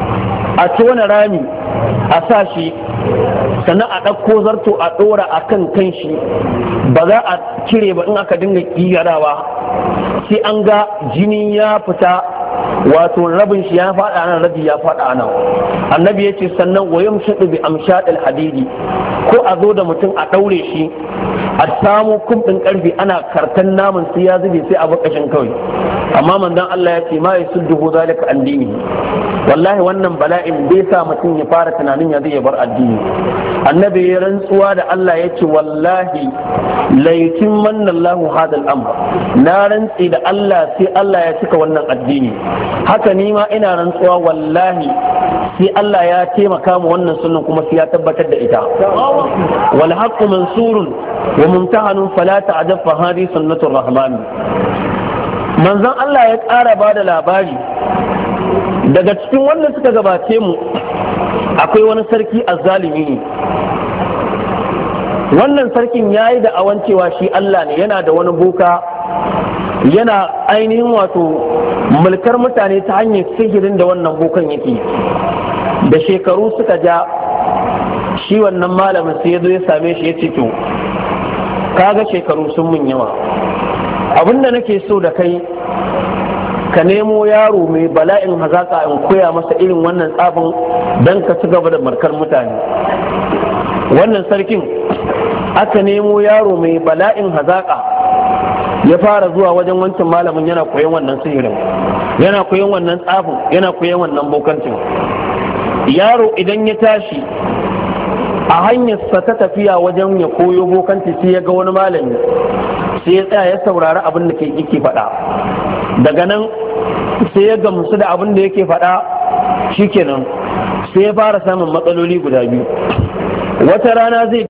a tona rami a sa shi sannan a ɗauko zarto a ɗora a kan kan shi ba za a cire ba in aka dinga ƙiyarawa sai an ga jini ya fita wato rabin shi ya faɗa nan rabi ya faɗa nan. Annabi ya ce sannan wayam shaɗu bi amshaɗil hadidi ko a zo da mutum a ɗaure shi a samu kumɗin ƙarfi ana kartan naman sai ya zube sai a bakashin kawai amma manzon Allah ya ce ma yasudduhu zalika an dini wallahi wannan bala'in bai sa mutum ya fara tunanin ya zai bar addini. Annabi ya rantsuwa da Allah ya ce wallahi la yutimmanna Allahu hadal amr na rantsi da Allah sai Allah ya cika wannan addini. Haka ni ma ina rantsuwa wallahi sai Allah ya taimaka mu wannan sunnan kuma sai ya tabbatar da ita. Wal haqqu mansurun wa mumtahanun fala ta'jab fa hadi sunnatur rahman. Manzon Allah ya ƙara ba da labari daga cikin wanda suka gabace mu akwai wani sarki azzalimi ne. Wannan sarkin ya yi da awan cewa shi Allah ne, yana da wani boka yana ainihin wato mulkar mutane ta hanyar sihirin da wannan bokan yake. Da shekaru suka ja shi wannan malamin sai ya zo ya same shi ya ce to kaga shekaru sun mun yawa abinda nake so da kai ka nemo yaro mai bala'in hazaka in koya masa irin wannan tsafin don ka ci gaba da markar mutane. Wannan sarkin aka nemo yaro mai bala'in hazaka ya fara zuwa wajen wancan malamin yana koyon wannan sihirin, yana koyon wannan tsafin, yana koyon wannan bokancin. Yaro idan ya tashi a hanyarsa ta tafiya wajen ya koyo bokanci sai ya ga wani malami sai ya tsaya ya saurari abin da yake faɗa. Daga nan sai ya gamsu da abin da yake faɗa, shikenan sai ya fara samun matsaloli guda biyu. Wata rana zai